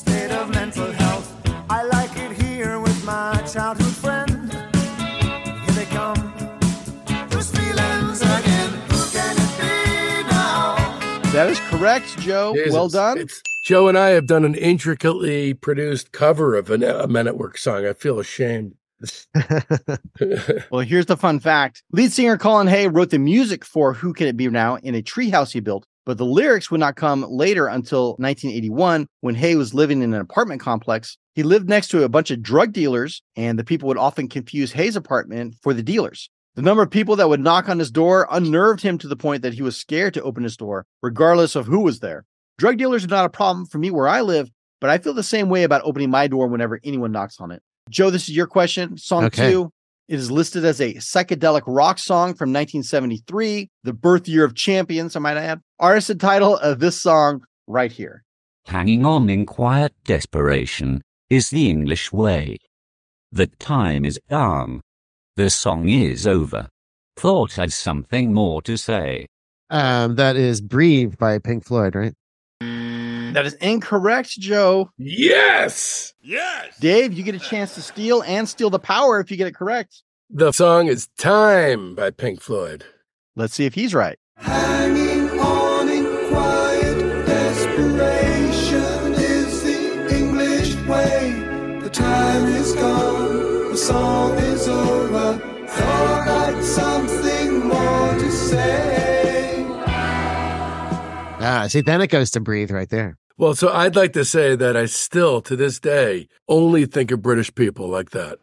C: That is correct, Joe.
K: Jesus.
C: Well done.
K: It's, Joe and I have done an intricately produced cover of an, a Men at Work song. I feel ashamed.
C: Well, here's the fun fact. Lead singer Colin Hay wrote the music for Who Can It Be Now in a treehouse he built, but the lyrics would not come later until nineteen eighty-one when Hay was living in an apartment complex. He lived next to a bunch of drug dealers, and the people would often confuse Hay's apartment for the dealers. The number of people that would knock on his door unnerved him to the point that he was scared to open his door, regardless of who was there. Drug dealers are not a problem for me where I live, but I feel the same way about opening my door whenever anyone knocks on it. Joe, this is your question. Song
I: Okay.
C: two. It is listed as a psychedelic rock song from nineteen seventy-three, the birth year of champions, I might add. Artist and title of this song right here.
U: Hanging on in quiet desperation is the English way. The time is gone. The song is over. Thought I'd something more to say.
I: Um, that is Breathe by Pink Floyd, right?
C: That is incorrect, Joe.
K: Yes!
C: Yes! Dave, you get a chance to steal and steal the power if you get it correct.
K: The song is Time by Pink Floyd.
C: Let's see if he's right.
F: Hanging on in quiet desperation is the English way. The time is gone, the song is over. Thought I'd something more to say.
I: Ah, see, then it goes to Breathe right there.
K: Well, so I'd like to say that I still, to this day, only think of British people like that.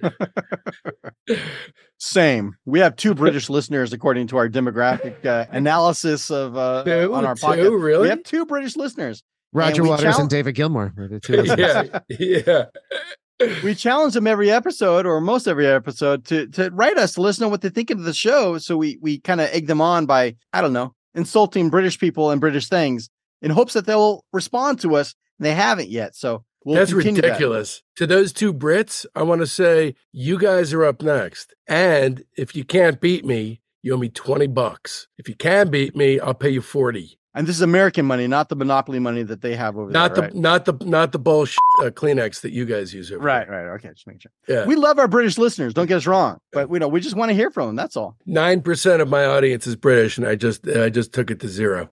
C: Same. We have two British listeners, according to our demographic uh, analysis of uh,
K: Two?
C: on our
K: Two?
C: podcast.
K: Really?
C: We have two British listeners.
I: Roger
C: And we
I: Waters
C: chal-
I: and David Gilmour. are the two listeners.
K: yeah, yeah.
C: We challenge them every episode, or most every episode, to to write us to let us know what they think of the show. So we we kind of egg them on by, I don't know, insulting British people and British things in hopes that they'll respond to us. And they haven't yet. So we'll
K: That's
C: continue that.
K: ridiculous. To those two Brits, I want to say you guys are up next. And if you can't beat me, you owe me twenty bucks. If you can beat me, I'll pay you forty.
C: And this is American money, not the monopoly money that they have over
K: Not
C: there.
K: the not the not the bullshit uh, Kleenex that you guys use over
C: Right, right, right. Okay, just make sure.
K: Yeah.
C: We love our British listeners. Don't get us wrong, but we know we just want to hear from them. That's all.
K: Nine percent of my audience is British, and I just I just took it to zero.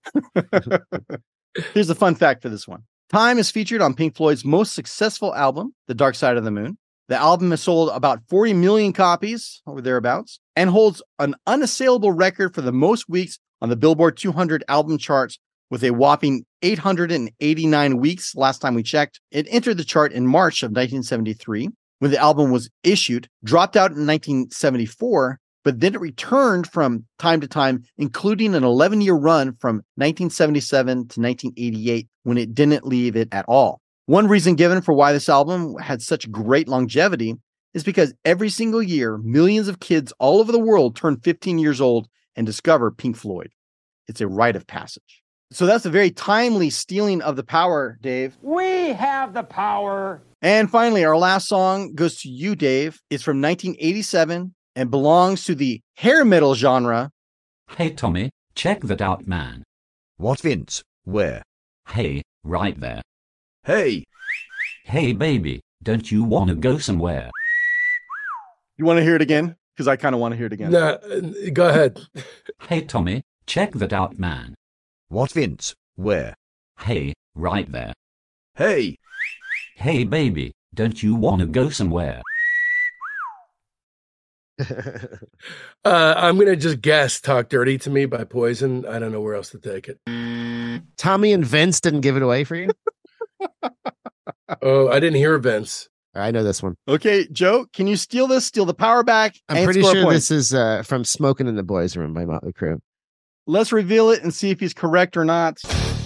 C: Here's the fun fact for this one. Time is featured on Pink Floyd's most successful album, The Dark Side of the Moon. The album has sold about forty million copies, or thereabouts, and holds an unassailable record for the most weeks on the Billboard two hundred album charts with a whopping eight hundred eighty-nine weeks last time we checked. It entered the chart in March of nineteen seventy-three when the album was issued, dropped out in nineteen seventy-four, but then it returned from time to time, including an eleven-year run from nineteen seventy-seven to nineteen eighty-eight when it didn't leave it at all. One reason given for why this album had such great longevity is because every single year, millions of kids all over the world turn fifteen years old and discover Pink Floyd. It's a rite of passage. So that's a very timely stealing of the power, Dave.
O: We have the power.
C: And finally, our last song goes to you, Dave. It's from nineteen eighty-seven and belongs to the hair metal genre.
U: Hey Tommy, check that out, man.
T: What, Vince? Where?
U: Hey, right there.
T: Hey!
U: Hey baby, don't you want to go somewhere?
C: You want to hear it again? Because I kind of want to hear it again.
K: No, go ahead.
U: Hey Tommy, check that out, man.
T: What, Vince? Where?
U: Hey, right there.
T: Hey!
U: Hey baby, don't you want to go somewhere?
K: uh, I'm going to just guess Talk Dirty to Me by Poison. I don't know where else to take it.
I: Tommy and Vince didn't give it away for you?
K: Oh, I didn't hear Vince.
I: I know this one.
C: Okay, Joe, can you steal this? Steal the power back?
I: I'm
C: and
I: pretty
C: score a
I: sure
C: point?
I: this is uh, from Smoking in the Boys Room by Motley Crue.
C: Let's reveal it and see if he's correct or not.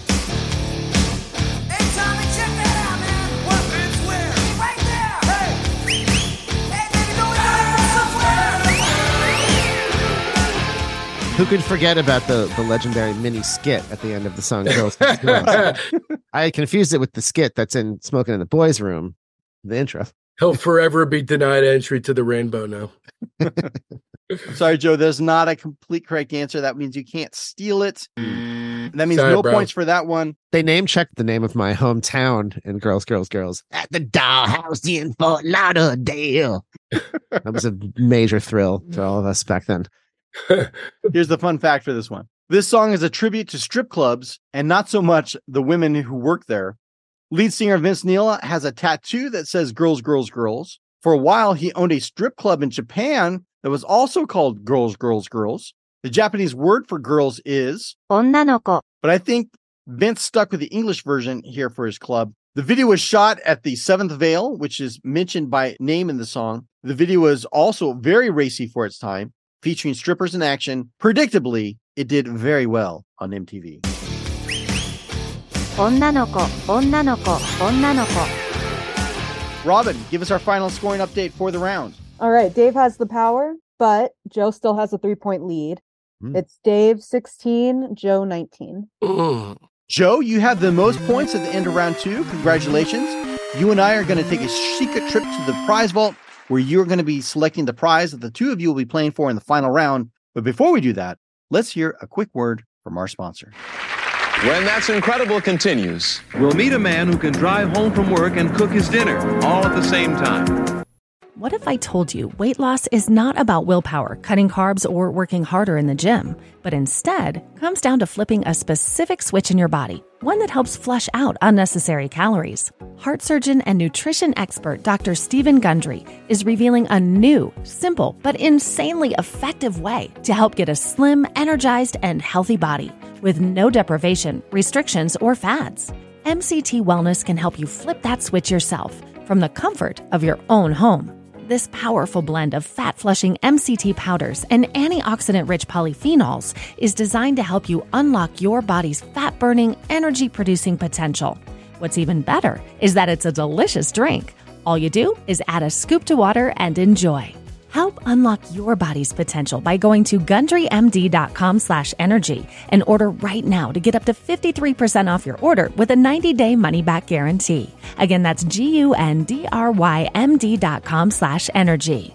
I: Who could forget about the, the legendary mini skit at the end of the song Girls, Girls, Girls? I confused it with the skit that's in Smoking in the Boys Room, the intro.
K: He'll forever be denied entry to the rainbow now.
C: I'm sorry, Joe, there's not a complete correct answer. That means you can't steal it. That means
K: Sorry,
C: no
K: bro.
C: points for that one.
I: They name checked the name of my hometown in Girls, Girls, Girls at the Dollhouse in Fort Lauderdale. That was a major thrill to all of us back then.
C: Here's the fun fact for this one. This song is a tribute to strip clubs and not so much the women who work there. Lead singer Vince Neil has a tattoo that says girls, girls, girls. For a while, he owned a strip club in Japan that was also called girls, girls, girls. The Japanese word for girls is
A: 女の子.
C: But I think Vince stuck with the English version here for his club. The video was shot at the Seventh Veil, which is mentioned by name in the song. The video was also very racy for its time, featuring strippers in action. Predictably, it did very well on M T V.
A: 女の子、女の子、女の子.
C: Robin, give us our final scoring update for the round.
M: All right, Dave has the power, but Joe still has a three-point lead. Mm. It's Dave sixteen, Joe nineteen.
C: Mm. Joe, you have the most points at the end of round two. Congratulations. You and I are going to take a secret trip to the prize vault where you're going to be selecting the prize that the two of you will be playing for in the final round. But before we do that, let's hear a quick word from our sponsor.
N: When That's Incredible continues,
V: we'll meet a man who can drive home from work and cook his dinner all at the same time.
W: What if I told you weight loss is not about willpower, cutting carbs, or working harder in the gym, but instead comes down to flipping a specific switch in your body, one that helps flush out unnecessary calories? Heart surgeon and nutrition expert Doctor Stephen Gundry is revealing a new, simple, but insanely effective way to help get a slim, energized, and healthy body with no deprivation, restrictions, or fads. M C T Wellness can help you flip that switch yourself from the comfort of your own home. This powerful blend of fat-flushing M C T powders and antioxidant-rich polyphenols is designed to help you unlock your body's fat-burning, energy-producing potential. What's even better is that it's a delicious drink. All you do is add a scoop to water and enjoy. Help unlock your body's potential by going to gundrymd.com slash energy and order right now to get up to fifty-three percent off your order with a ninety-day money-back guarantee. Again, that's G-U-N-D-R-Y-M-D dot com slash energy.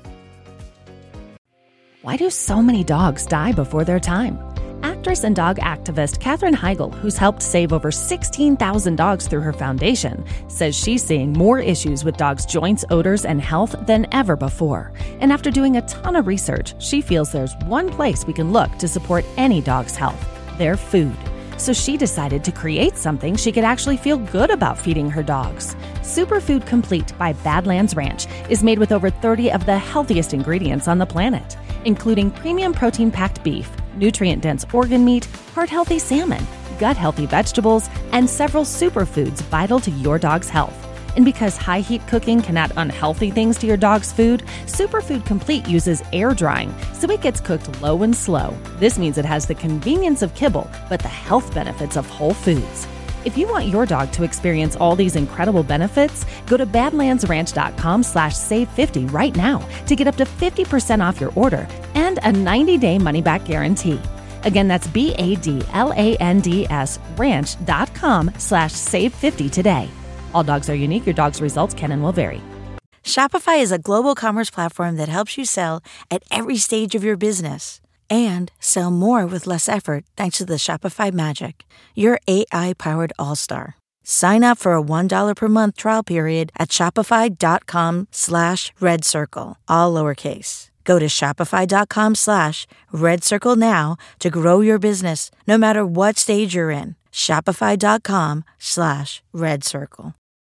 W: Why do so many dogs die before their time? Actress and dog activist Katherine Heigl, who's helped save over sixteen thousand dogs through her foundation, says she's seeing more issues with dogs' joints, odors, and health than ever before. And after doing a ton of research, she feels there's one place we can look to support any dog's health: their food. So she decided to create something she could actually feel good about feeding her dogs. Superfood Complete by Badlands Ranch is made with over thirty of the healthiest ingredients on the planet, including premium protein-packed beef, nutrient-dense organ meat, heart-healthy salmon, gut-healthy vegetables, and several superfoods vital to your dog's health. And because high-heat cooking can add unhealthy things to your dog's food, Superfood Complete uses air drying, so it gets cooked low and slow. This means it has the convenience of kibble, but the health benefits of whole foods. If you want your dog to experience all these incredible benefits, go to badlandsranch.com slash save 50 right now to get up to fifty percent off your order and a ninety-day money-back guarantee. Again, that's B-A-D-L-A-N-D-S ranch.com slash save 50 today. All dogs are unique. Your dog's results can and will vary.
B: Shopify is a global commerce platform that helps you sell at every stage of your business and sell more with less effort thanks to the Shopify Magic, your A I-powered all-star. Sign up for a one dollar per month trial period at shopify.com slash red circle, all lowercase. Go to shopify.com slash red circle now to grow your business no matter what stage you're in. Shopify.com slash red circle.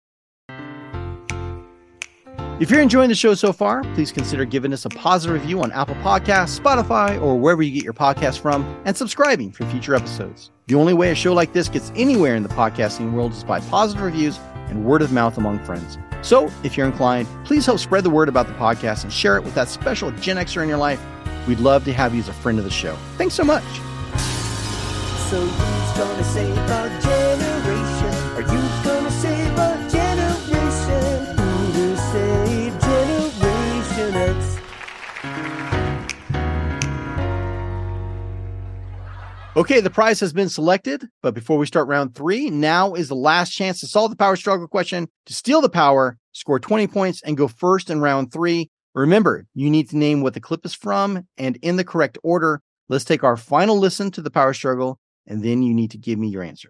C: If you're enjoying the show so far, please consider giving us a positive review on Apple Podcasts, Spotify, or wherever you get your podcasts from, and subscribing for future episodes. The only way a show like this gets anywhere in the podcasting world is by positive reviews and word of mouth among friends. So, if you're inclined, please help spread the word about the podcast and share it with that special Gen Xer in your life. We'd love to have you as a friend of the show. Thanks so much.
F: So who's gonna save our generation? Are you gonna save our generation? Who will save Generation X?
C: Okay, the prize has been selected, but before we start round three, now is the last chance to solve the power struggle question, to steal the power, score twenty points, and go first in round three. Remember, you need to name what the clip is from and in the correct order. Let's take our final listen to the power struggle, and then you need to give me your answer.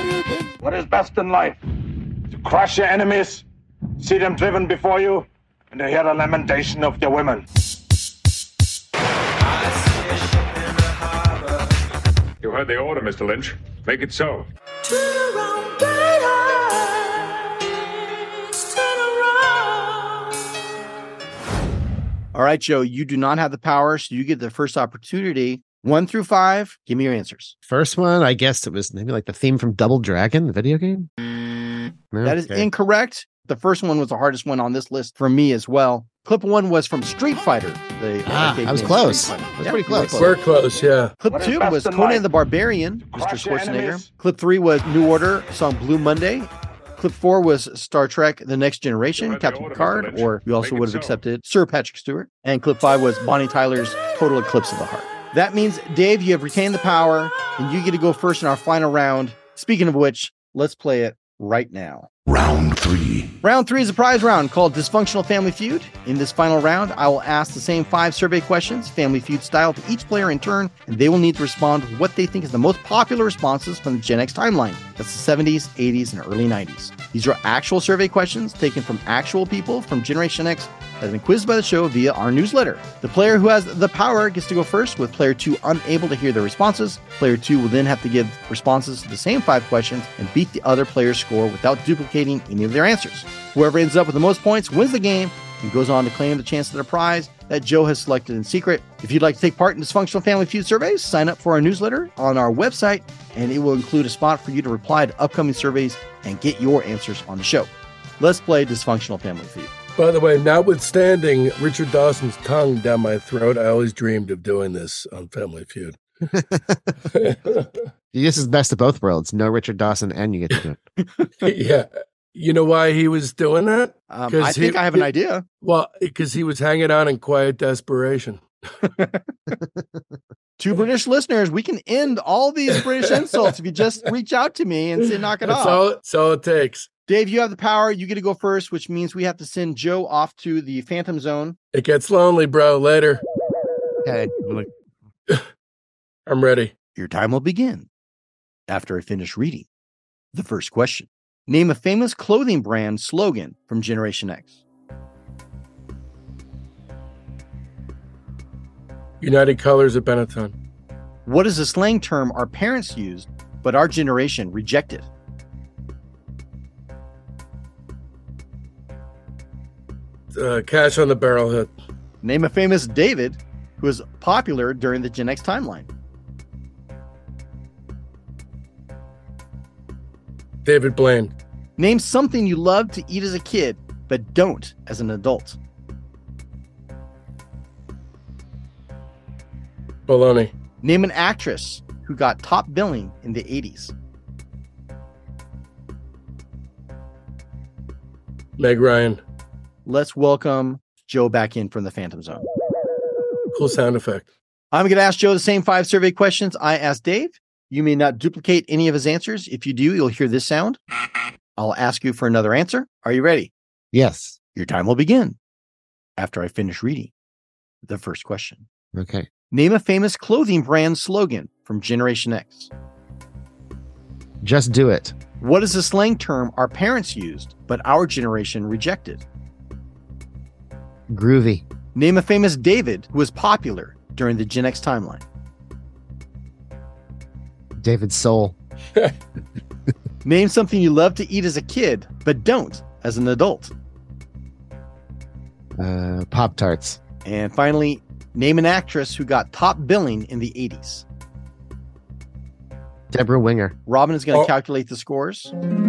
D: What is best in life? To crush your enemies, see them driven before you, and to hear the lamentation of their women.
E: You heard the order, Mister Lynch. Make it so.
F: Turn around, bright eyes, turn around.
C: All right, Joe, you do not have the power, so you get the first opportunity. One through five, give me your answers.
I: First one, I guessed it was maybe like the theme from Double Dragon, the video game. No?
C: That is
I: Okay.
C: incorrect. The first one was the hardest one on this list for me as well. Clip one was from Street Fighter. The
I: Ah,
C: arcade
I: I was
C: game
I: close.
C: Street Fighter.
I: I was
C: Yeah,
I: pretty
C: you were
I: close.
K: We're close, yeah.
C: Clip
D: What is
C: two
D: best
C: was
D: in
C: Conan
D: life?
C: the Barbarian, Mister
D: Crush your
C: Schwarzenegger.
D: enemies.
C: Clip three was New Order, song Blue Monday. Clip four was Star Trek The Next Generation,
E: You heard the
C: Captain
E: order,
C: Picard,
E: Mister Lynch.
C: or we also
E: Make it
C: would have
E: so.
C: accepted Sir Patrick Stewart. And clip five was Bonnie Tyler's Total Eclipse of the Heart. That means, Dave, you have retained the power, and you get to go first in our final round. Speaking of which, let's play it right now.
G: Round three.
C: Round three is a prize round called Dysfunctional Family Feud. In this final round, I will ask the same five survey questions, Family Feud style, to each player in turn, and they will need to respond with what they think is the most popular responses from the Gen X timeline. That's the seventies, eighties, and early nineties. These are actual survey questions taken from actual people from Generation X that have been quizzed by the show via our newsletter. The player who has the power gets to go first, with player two unable to hear their responses. Player two will then have to give responses to the same five questions and beat the other player's score without duplicating any of their answers. Whoever ends up with the most points wins the game and goes on to claim the chance at a prize that Joe has selected in secret. If you'd like to take part in Dysfunctional Family Feud surveys, sign up for our newsletter on our website, and it will include a spot for you to reply to upcoming surveys and get your answers on the show. Let's play Dysfunctional Family Feud.
K: By the way, notwithstanding Richard Dawson's tongue down my throat, I always dreamed of doing this on Family Feud.
I: This is best of both worlds. No Richard Dawson, and you get to do it.
K: Yeah. You know why he was doing that?
C: Um,
K: 'Cause
C: I
K: he-
C: think I have an idea.
K: Well, because he was hanging on in quiet desperation.
C: To British listeners, we can end all these British insults if you just reach out to me and say, knock it
K: That's
C: off.
K: all, that's all it takes.
C: Dave, you have the power. You get to go first, which means we have to send Joe off to the Phantom Zone.
K: It gets lonely, bro. Later.
I: Okay.
K: I'm ready.
C: Your time will begin after I finish reading the first question. Name a famous clothing brand slogan from Generation X.
K: United Colors of Benetton.
C: What is a slang term our parents used, but our generation rejected?
K: Uh, cash on the barrel hit.
C: Name a famous David who was popular during the Gen X timeline.
K: David Blaine.
C: Name something you loved to eat as a kid, but don't as an adult.
K: Bologna.
C: Name an actress who got top billing in the eighties.
K: Meg Ryan.
C: Let's welcome Joe back in from the Phantom Zone.
K: Cool sound effect.
C: I'm going to ask Joe the same five survey questions I asked Dave. You may not duplicate any of his answers. If you do, you'll hear this sound. I'll ask you for another answer. Are you ready?
I: Yes.
C: Your time will begin after I finish reading the first question.
I: Okay.
C: Name a famous clothing brand slogan from Generation X.
I: Just do it.
C: What is a slang term our parents used, but our generation rejected?
I: Groovy.
C: Name a famous David who was popular during the Gen X timeline.
I: David Soul.
C: Name something you love to eat as a kid, but don't as an adult.
I: Uh, Pop-Tarts.
C: And finally, name an actress who got top billing in the eighties.
I: Deborah Winger.
C: Robin is going to
K: Oh.
C: calculate the scores.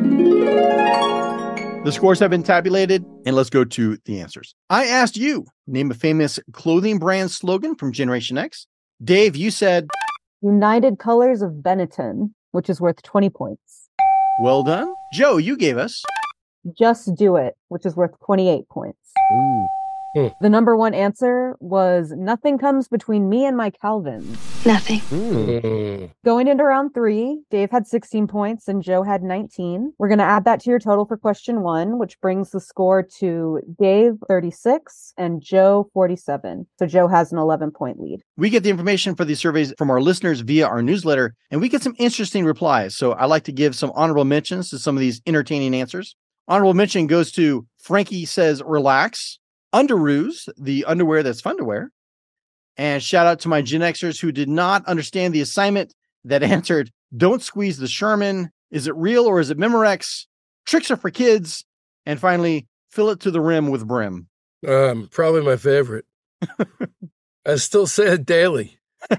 C: The scores have been tabulated, and let's go to the answers. I asked you, name a famous clothing brand slogan from Generation X. Dave, you said,
M: United Colors of Benetton, which is worth twenty points.
C: well done. Joe, you gave us,
M: Just Do It, which is worth twenty-eight points.
I: Ooh.
M: The number one answer was Nothing Comes Between Me and My Calvins.
Q: Nothing.
K: Mm.
M: Going into round three, Dave had sixteen points and Joe had nineteen. We're going to add that to your total for question one, which brings the score to Dave thirty-six and Joe forty-seven. So Joe has an eleven point lead.
C: we get the information for these surveys from our listeners via our newsletter, and we get some interesting replies. So I like to give some honorable mentions to some of these entertaining answers. Honorable mention goes to Frankie says, relax. Underoos, the underwear that's fun to wear. And shout out to my Gen Xers who did not understand the assignment that answered, don't squeeze the Sherman. Is it real or is it Memorex? Tricks are for kids. And finally, fill it to the rim with brim.
K: Um, probably my favorite. I still say it daily.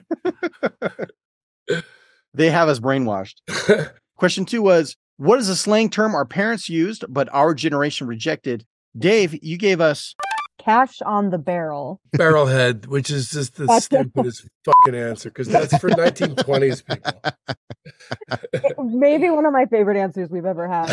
C: They have us brainwashed. Question two was, what is a slang term our parents used, but our generation rejected? Dave, you gave us...
M: Cash on the barrel.
K: Barrelhead, which is just the stupidest fucking answer, because that's for nineteen twenties people.
M: Maybe one of my favorite answers we've ever had.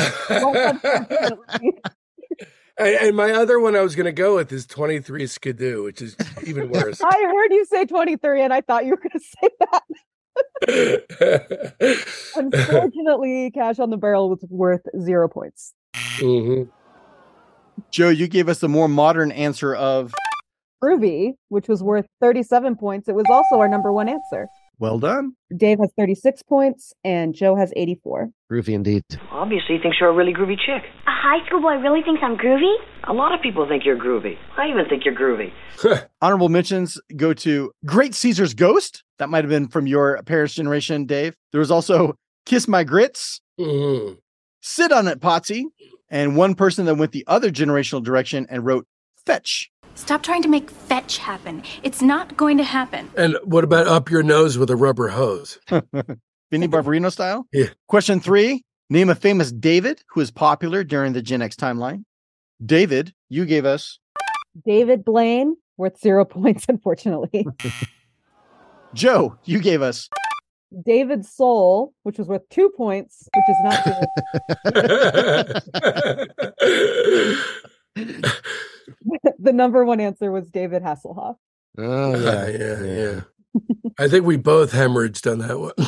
K: and, and my other one I was going to go with is twenty-three Skidoo, which is even worse.
M: I heard you say twenty-three, and I thought you were going to say that. Unfortunately, Cash on the Barrel was worth zero points.
K: Mm-hmm.
C: Joe, you gave us the more modern answer of
M: Groovy, which was worth thirty-seven points. It was also our number one answer.
C: Well done.
M: Dave has thirty-six points and Joe has eighty-four.
I: Groovy indeed.
G: Obviously, he thinks you're a really groovy chick.
J: A high school boy really thinks I'm groovy?
G: A lot of people think you're groovy. I even think you're groovy.
C: Honorable mentions go to Great Caesar's Ghost. That might have been from your parents' generation, Dave. There was also Kiss My Grits.
K: Mm-hmm.
C: Sit on it, Potsy. And one person that went the other generational direction and wrote fetch.
L: Stop trying to make fetch happen. It's not going to happen.
K: And what about up your nose with a rubber hose?
C: Vinnie Barbarino style?
K: Yeah.
C: Question three. Name a famous David who is popular during the Gen X timeline. David, you gave us...
M: David Blaine, worth zero points, unfortunately.
C: Joe, you gave us...
M: David Soul, which was worth two points, which is not good. The number one answer was David Hasselhoff.
I: Oh,
K: yeah, yeah, yeah. I think we both hemorrhaged on that one.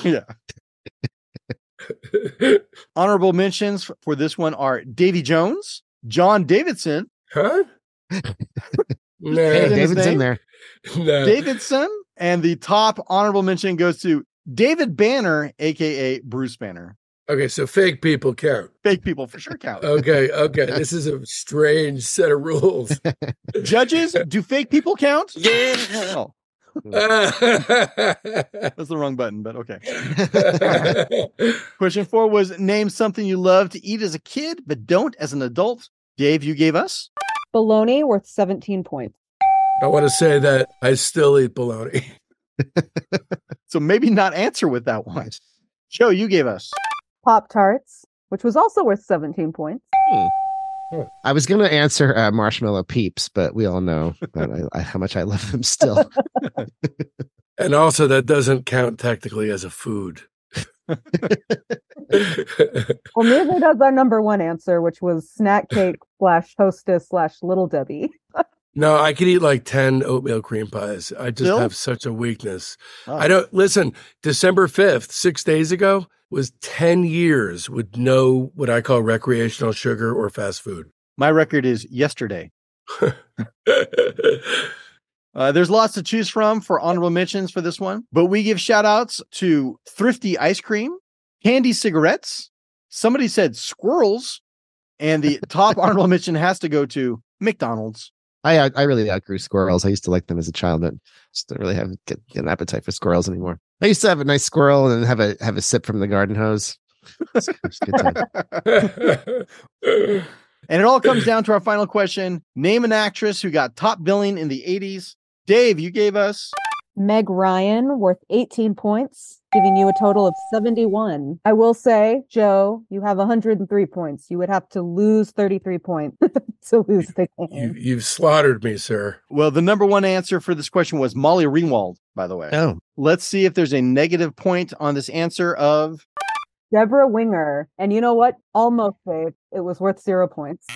C: Yeah. Honorable mentions for this one are Davy Jones, John Davidson.
K: Huh?
I: No. Hey, David's in there.
K: No.
C: Davidson. And the top honorable mention goes to David Banner, a k a. Bruce Banner.
K: Okay, so fake people count.
C: Fake people for sure count.
K: Okay, okay. This is a strange set of rules.
C: Judges, do fake people count?
K: Yeah.
C: Oh. That's the wrong button, but okay. Question four was name something you love to eat as a kid, but don't as an adult. Dave, you gave us?
M: Bologna, worth seventeen points.
K: I want to say that I still eat bologna.
C: So maybe not answer with that one. Joe, you gave us
M: Pop-Tarts, which was also worth seventeen points.
I: Hmm. I was going to answer uh, Marshmallow Peeps, but we all know that I, I, how much I love them still.
K: And also, that doesn't count technically as a food.
M: Well, neither does our number one answer, which was snack cake slash hostess slash Little Debbie.
K: No, I could eat like ten oatmeal cream pies. I just
C: Still?
K: have such a weakness.
C: Oh.
K: I don't listen. December fifth, six days ago, was ten years with no what I call recreational sugar or fast food.
C: My record is yesterday. uh, there's lots to choose from for honorable mentions for this one, but we give shout outs to Thrifty Ice Cream, Candy Cigarettes. Somebody said squirrels, and the top honorable mention has to go to McDonald's.
I: I I really outgrew squirrels. I used to like them as a child, but just don't really have get, get an appetite for squirrels anymore. I used to have a nice squirrel and then have a have a sip from the garden hose. It's, it's a good time.
C: And it all comes down to our final question. Name an actress who got top billing in the eighties. Dave, you gave us
M: Meg Ryan, worth eighteen points, giving you a total of seventy-one. I will say, Joe, you have one hundred three points. You would have to lose thirty-three points to lose the game.
K: You, you've slaughtered me, sir.
C: Well, the number one answer for this question was Molly Ringwald, by the way.
I: Oh.
C: Let's see if there's a negative point on this answer of
M: Deborah Winger. And you know what? Almost, Dave. It was worth zero points.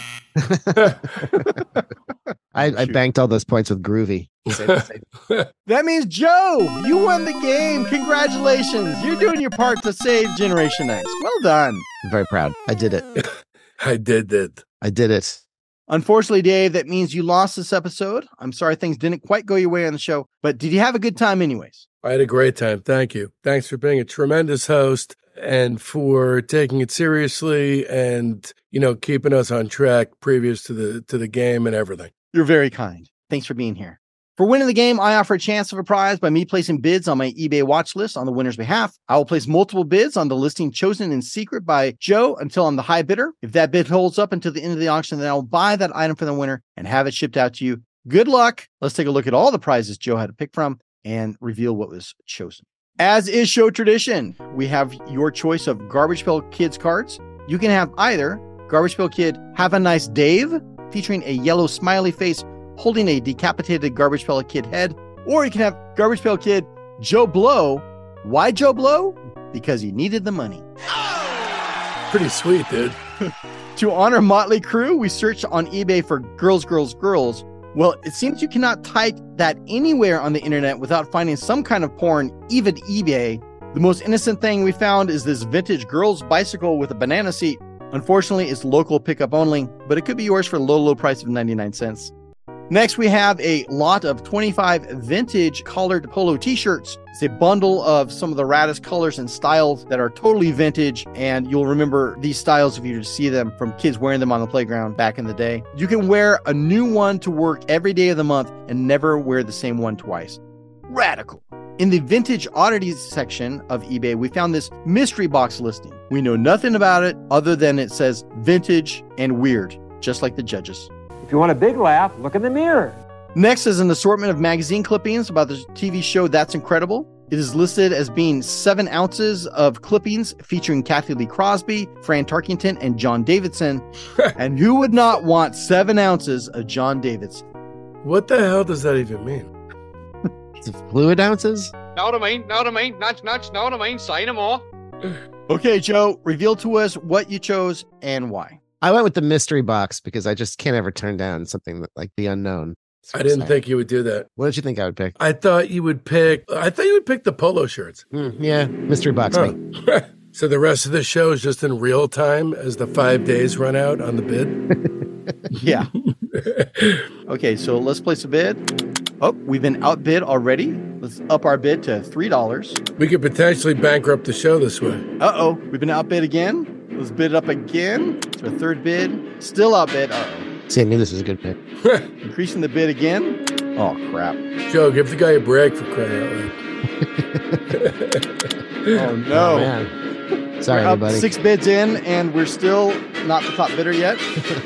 I: I, I banked all those points with Groovy.
C: That means, Joe, you won the game. Congratulations. You're doing your part to save Generation X. Well done.
I: I'm very proud. I did it.
K: I did it.
I: I did it.
C: Unfortunately, Dave, that means you lost this episode. I'm sorry things didn't quite go your way on the show, but did you have a good time anyways?
K: I had a great time. Thank you. Thanks for being a tremendous host and for taking it seriously and, you know, keeping us on track previous to the to the game and everything.
C: You're very kind. Thanks for being here. For winning the game, I offer a chance of a prize by me placing bids on my eBay watch list on the winner's behalf. I will place multiple bids on the listing chosen in secret by Joe until I'm the high bidder. If that bid holds up until the end of the auction, then I'll buy that item for the winner and have it shipped out to you. Good luck. Let's take a look at all the prizes Joe had to pick from and reveal what was chosen. As is show tradition, we have your choice of Garbage Pail Kids cards. You can have either Garbage Pail Kid Have a Nice Dave, featuring a yellow smiley face holding a decapitated Garbage Pail Kid head, or you can have Garbage Pail Kid Joe Blow. Why Joe Blow? Because he needed the money.
K: Pretty sweet, dude.
C: To honor Motley Crue, we searched on eBay for girls, girls, girls. Well, it seems you cannot type that anywhere on the internet without finding some kind of porn, even eBay. The most innocent thing we found is this vintage girl's bicycle with a banana seat. Unfortunately, it's local pickup only, but it could be yours for a low, low price of ninety-nine cents. Next, we have a lot of twenty-five vintage collared polo t-shirts. It's a bundle of some of the raddest colors and styles that are totally vintage, and you'll remember these styles if you see them from kids wearing them on the playground back in the day. You can wear a new one to work every day of the month and never wear the same one twice. Radical. In the vintage oddities section of eBay, we found this mystery box listing. We know nothing about it other than it says vintage and weird, just like the judges.
O: If you want a big laugh, look in the mirror.
C: Next is an assortment of magazine clippings about the T V show That's Incredible. It is listed as being seven ounces of clippings featuring Kathy Lee Crosby, Fran Tarkington, and John Davidson. And who would not want seven ounces of John Davidson?
K: What the hell does that even mean?
I: It's fluid ounces?
H: Know what I mean? Know what I mean? Nudge, nudge, know what I mean? Say no more.
C: Okay, Joe, reveal to us what you chose and why.
I: I went with the mystery box because I just can't ever turn down something that, like the unknown.
K: I didn't think you would do that.
I: What did you think I would pick?
K: I thought you would pick, I thought you would pick the polo shirts.
I: Mm, yeah, mystery box
K: oh.
I: me.
K: So the rest of the show is just in real time as the five days run out on the bid?
C: Yeah. Okay, so let's place a bid. Oh, we've been outbid already. Let's up our bid to three dollars.
K: We could potentially bankrupt the show this way.
C: Uh-oh, we've been outbid again. Let's bid it up again. It's our third bid. Still outbid. Uh-oh.
I: See, I knew this was a good pick.
C: Increasing the bid again. Oh, crap.
K: Joe, give the guy a break for crying out loud.
C: Oh, no.
I: Oh, man. Sorry,
C: we're
I: everybody.
C: Six bids in, and we're still not the top bidder yet.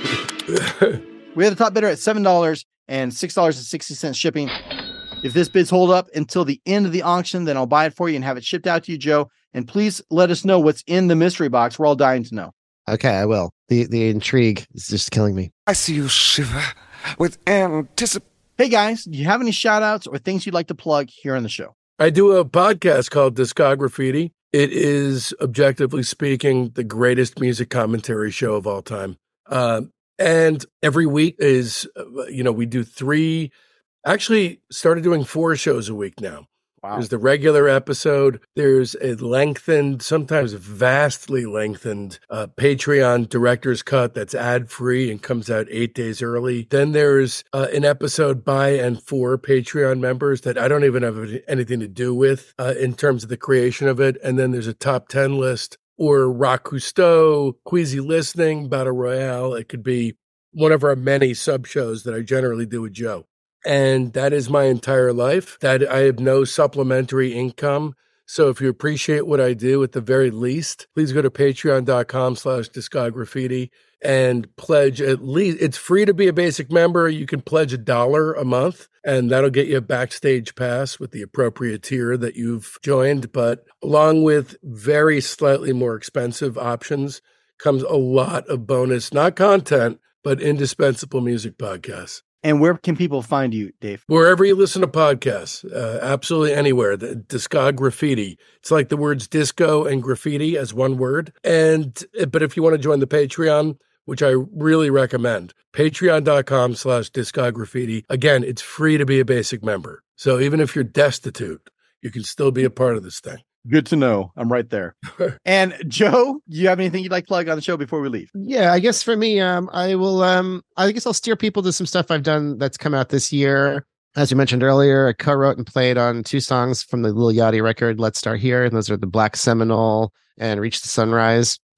C: We have the top bidder at seven dollars and six dollars and sixty cents shipping. If this bids hold up until the end of the auction, then I'll buy it for you and have it shipped out to you, Joe. And please let us know what's in the mystery box. We're all dying to know.
I: Okay, I will. The the intrigue is just killing me.
P: I see you shiver with anticipation.
C: Hey, guys, do you have any shout outs or things you'd like to plug here on the show?
K: I do a podcast called Discograffiti. It is, objectively speaking, the greatest music commentary show of all time. Uh, and every week is, uh, you know, we do three, actually started doing four shows a week now.
C: Wow.
K: There's the regular episode. There's a lengthened, sometimes vastly lengthened uh, Patreon director's cut that's ad-free and comes out eight days early. Then there's uh, an episode by and for Patreon members that I don't even have anything to do with uh, in terms of the creation of it. And then there's a top ten list or Rock Cousteau, Queasy Listening, Battle Royale. It could be one of our many sub-shows that I generally do with Joe. And that is my entire life. That I have no supplementary income. So if you appreciate what I do, at the very least, please go to patreon.com slash discograffiti and pledge at least. It's free to be a basic member. You can pledge a dollar a month, and that'll get you a backstage pass with the appropriate tier that you've joined. But along with very slightly more expensive options comes a lot of bonus, not content, but indispensable music podcasts.
C: And where can people find you, Dave?
K: Wherever you listen to podcasts, uh, absolutely anywhere. The Discograffiti. It's like the words disco and graffiti as one word. And but if you want to join the Patreon, which I really recommend, patreon.com slash discograffiti. Again, it's free to be a basic member. So even if you're destitute, you can still be a part of this thing.
C: Good to know. I'm right there. And Joe, do you have anything you'd like to plug on the show before we leave?
I: Yeah, I guess for me, um, I will. Um, I guess I'll steer people to some stuff I've done that's come out this year. As you mentioned earlier, I co-wrote and played on two songs from the Lil Yachty record, Let's Start Here. And those are The Black Seminole and Reach the Sunrise.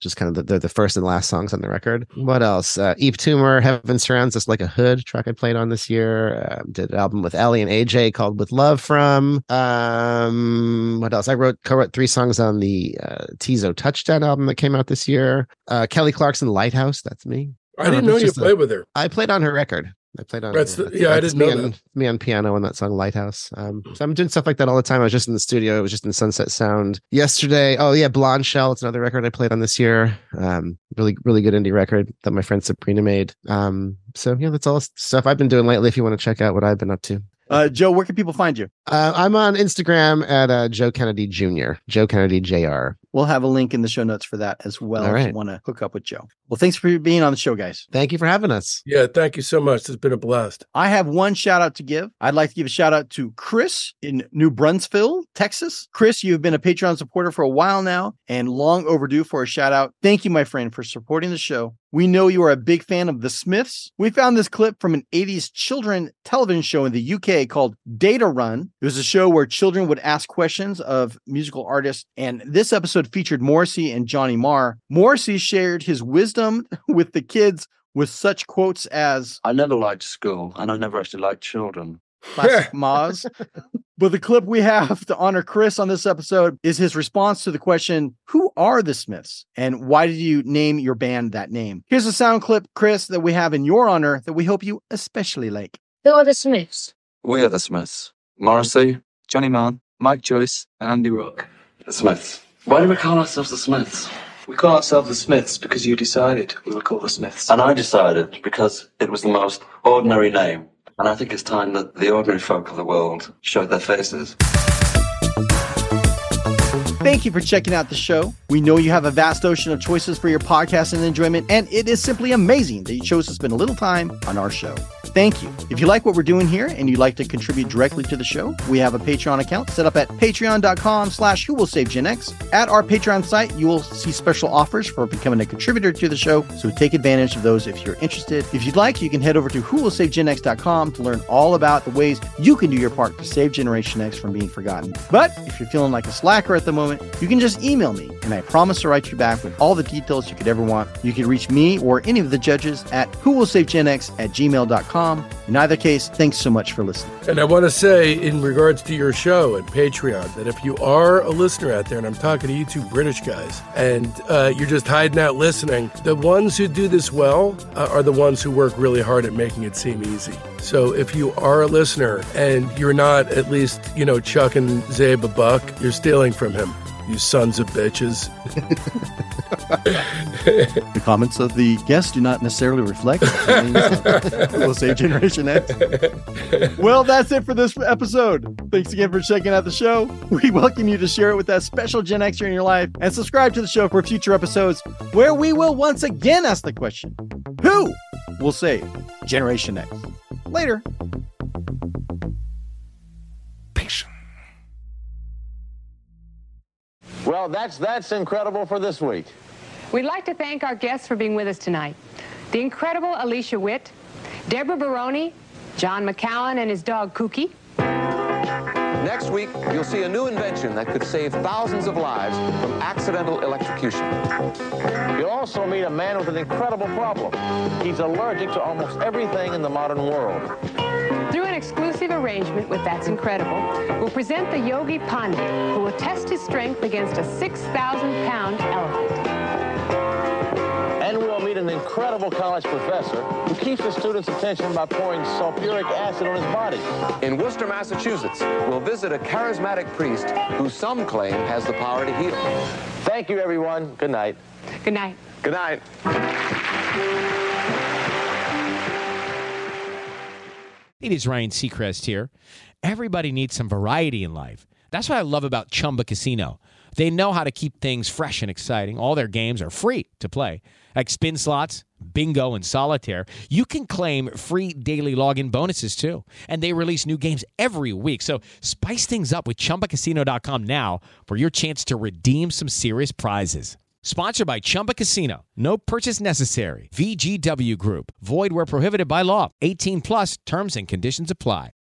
I: just kind of the, the, the first and last songs on the record. What else? Uh, Eve Tumor, Heaven Surrounds Us Like a Hood, track I played on this year. Uh, did an album with Ellie and A J called With Love From. Um, what else? I wrote co-wrote three songs on the uh, Tizo Touchdown album that came out this year. Uh, Kelly Clarkson, Lighthouse, that's me.
K: I didn't know you played
I: a,
K: with her.
I: I played on her record. I played on.
K: That's the,
I: that's,
K: yeah,
I: that's
K: I didn't
I: me
K: know
I: on,
K: that.
I: Me on piano on that song Lighthouse. Um, so I'm doing stuff like that all the time. I was just in the studio. It was just in Sunset Sound yesterday. Oh yeah, Blonde Shell. It's another record I played on this year. Um, really, really good indie record that my friend Sabrina made. Um, so yeah, that's all stuff I've been doing lately. If you want to check out what I've been up to.
C: Uh, Joe, where can people find you?
I: Uh, I'm on Instagram at uh, Joe Kennedy Junior Joe Kennedy J R.
C: We'll have a link in the show notes for that as well.
I: All right.
C: If you want to hook up with Joe. Well, thanks for being on the show, guys.
I: Thank you for having us.
K: Yeah, thank you so much. It's been a blast.
C: I have one shout out to give. I'd like to give a shout out to Chris in New Brunswick, Texas. Chris, you've been a Patreon supporter for a while now and long overdue for a shout out. Thank you, my friend, for supporting the show. We know you are a big fan of The Smiths. We found this clip from an eighties children television show in the U K called Data Run. It was a show where children would ask questions of musical artists, and this episode featured Morrissey and Johnny Marr. Morrissey shared his wisdom with the kids with such quotes as,
R: I never liked school, and I never actually liked children.
C: Classic Moz. But the clip we have to honor Chris on this episode is his response to the question, who are the Smiths? And why did you name your band that name? Here's a sound clip, Chris, that we have in your honor that we hope you especially like.
S: Who are the Smiths?
R: We are the Smiths. Morrissey, Johnny Marr, Mike Joyce, and Andy Rock. The Smiths. Why do we call ourselves the Smiths? We call ourselves the Smiths because you decided we were called the Smiths. And I decided because it was the most ordinary name. And I think it's time that the ordinary folk of the world showed their faces.
C: Thank you for checking out the show. We know you have a vast ocean of choices for your podcast and enjoyment, and it is simply amazing that you chose to spend a little time on our show. Thank you. If you like what we're doing here and you'd like to contribute directly to the show, we have a Patreon account set up at patreon.com slash who will save Gen X. At our Patreon site, you will see special offers for becoming a contributor to the show, so take advantage of those if you're interested. If you'd like, you can head over to who will save gen x dot com to learn all about the ways you can do your part to save Generation X from being forgotten. But if you're feeling like a slacker at the moment, you can just email me, and I promise to write you back with all the details you could ever want. You can reach me or any of the judges at who will save gen x at gmail dot com. In either case, thanks so much for listening.
K: And I want to say, in regards to your show and Patreon, that if you are a listener out there, and I'm talking to you two British guys, and uh, you're just hiding out listening, the ones who do this well uh, are the ones who work really hard at making it seem easy. So if you are a listener and you're not at least, you know, chucking Zabe a buck, you're stealing from him. You sons of bitches.
C: The comments of the guests do not necessarily reflect We'll Save Generation X. Well, that's it for this episode. Thanks again for checking out the show. We welcome you to share it with that special Gen Xer in your life and subscribe to the show for future episodes where we will once again ask the question, who will save Generation X? Later.
T: Well, that's that's incredible for this week.
Q: We'd like to thank our guests for being with us tonight. The incredible Alicia Witt, Deborah Baroni, John McCowan and his dog Kookie.
X: Next week, you'll see a new invention that could save thousands of lives from accidental electrocution.
T: You'll also meet a man with an incredible problem. He's allergic to almost everything in the modern world.
Q: Through an exclusive arrangement with That's Incredible, we'll present the Yogi Pandit, who will test his strength against a six thousand pound elephant.
T: And we'll meet an incredible college professor who keeps his students' attention by pouring sulfuric acid on his body.
X: In Worcester, Massachusetts, we'll visit a charismatic priest who some claim has the power to heal.
T: Thank you, everyone. Good night.
Q: Good night.
X: Good night.
Y: It is Ryan Seacrest here. Everybody needs some variety in life. That's what I love about Chumba Casino. They know how to keep things fresh and exciting. All their games are free to play, like spin slots, bingo, and solitaire. You can claim free daily login bonuses, too. And they release new games every week. So spice things up with Chumba Casino dot com now for your chance to redeem some serious prizes. Sponsored by Chumba Casino. No purchase necessary. V G W Group. Void where prohibited by law. eighteen plus terms and conditions apply.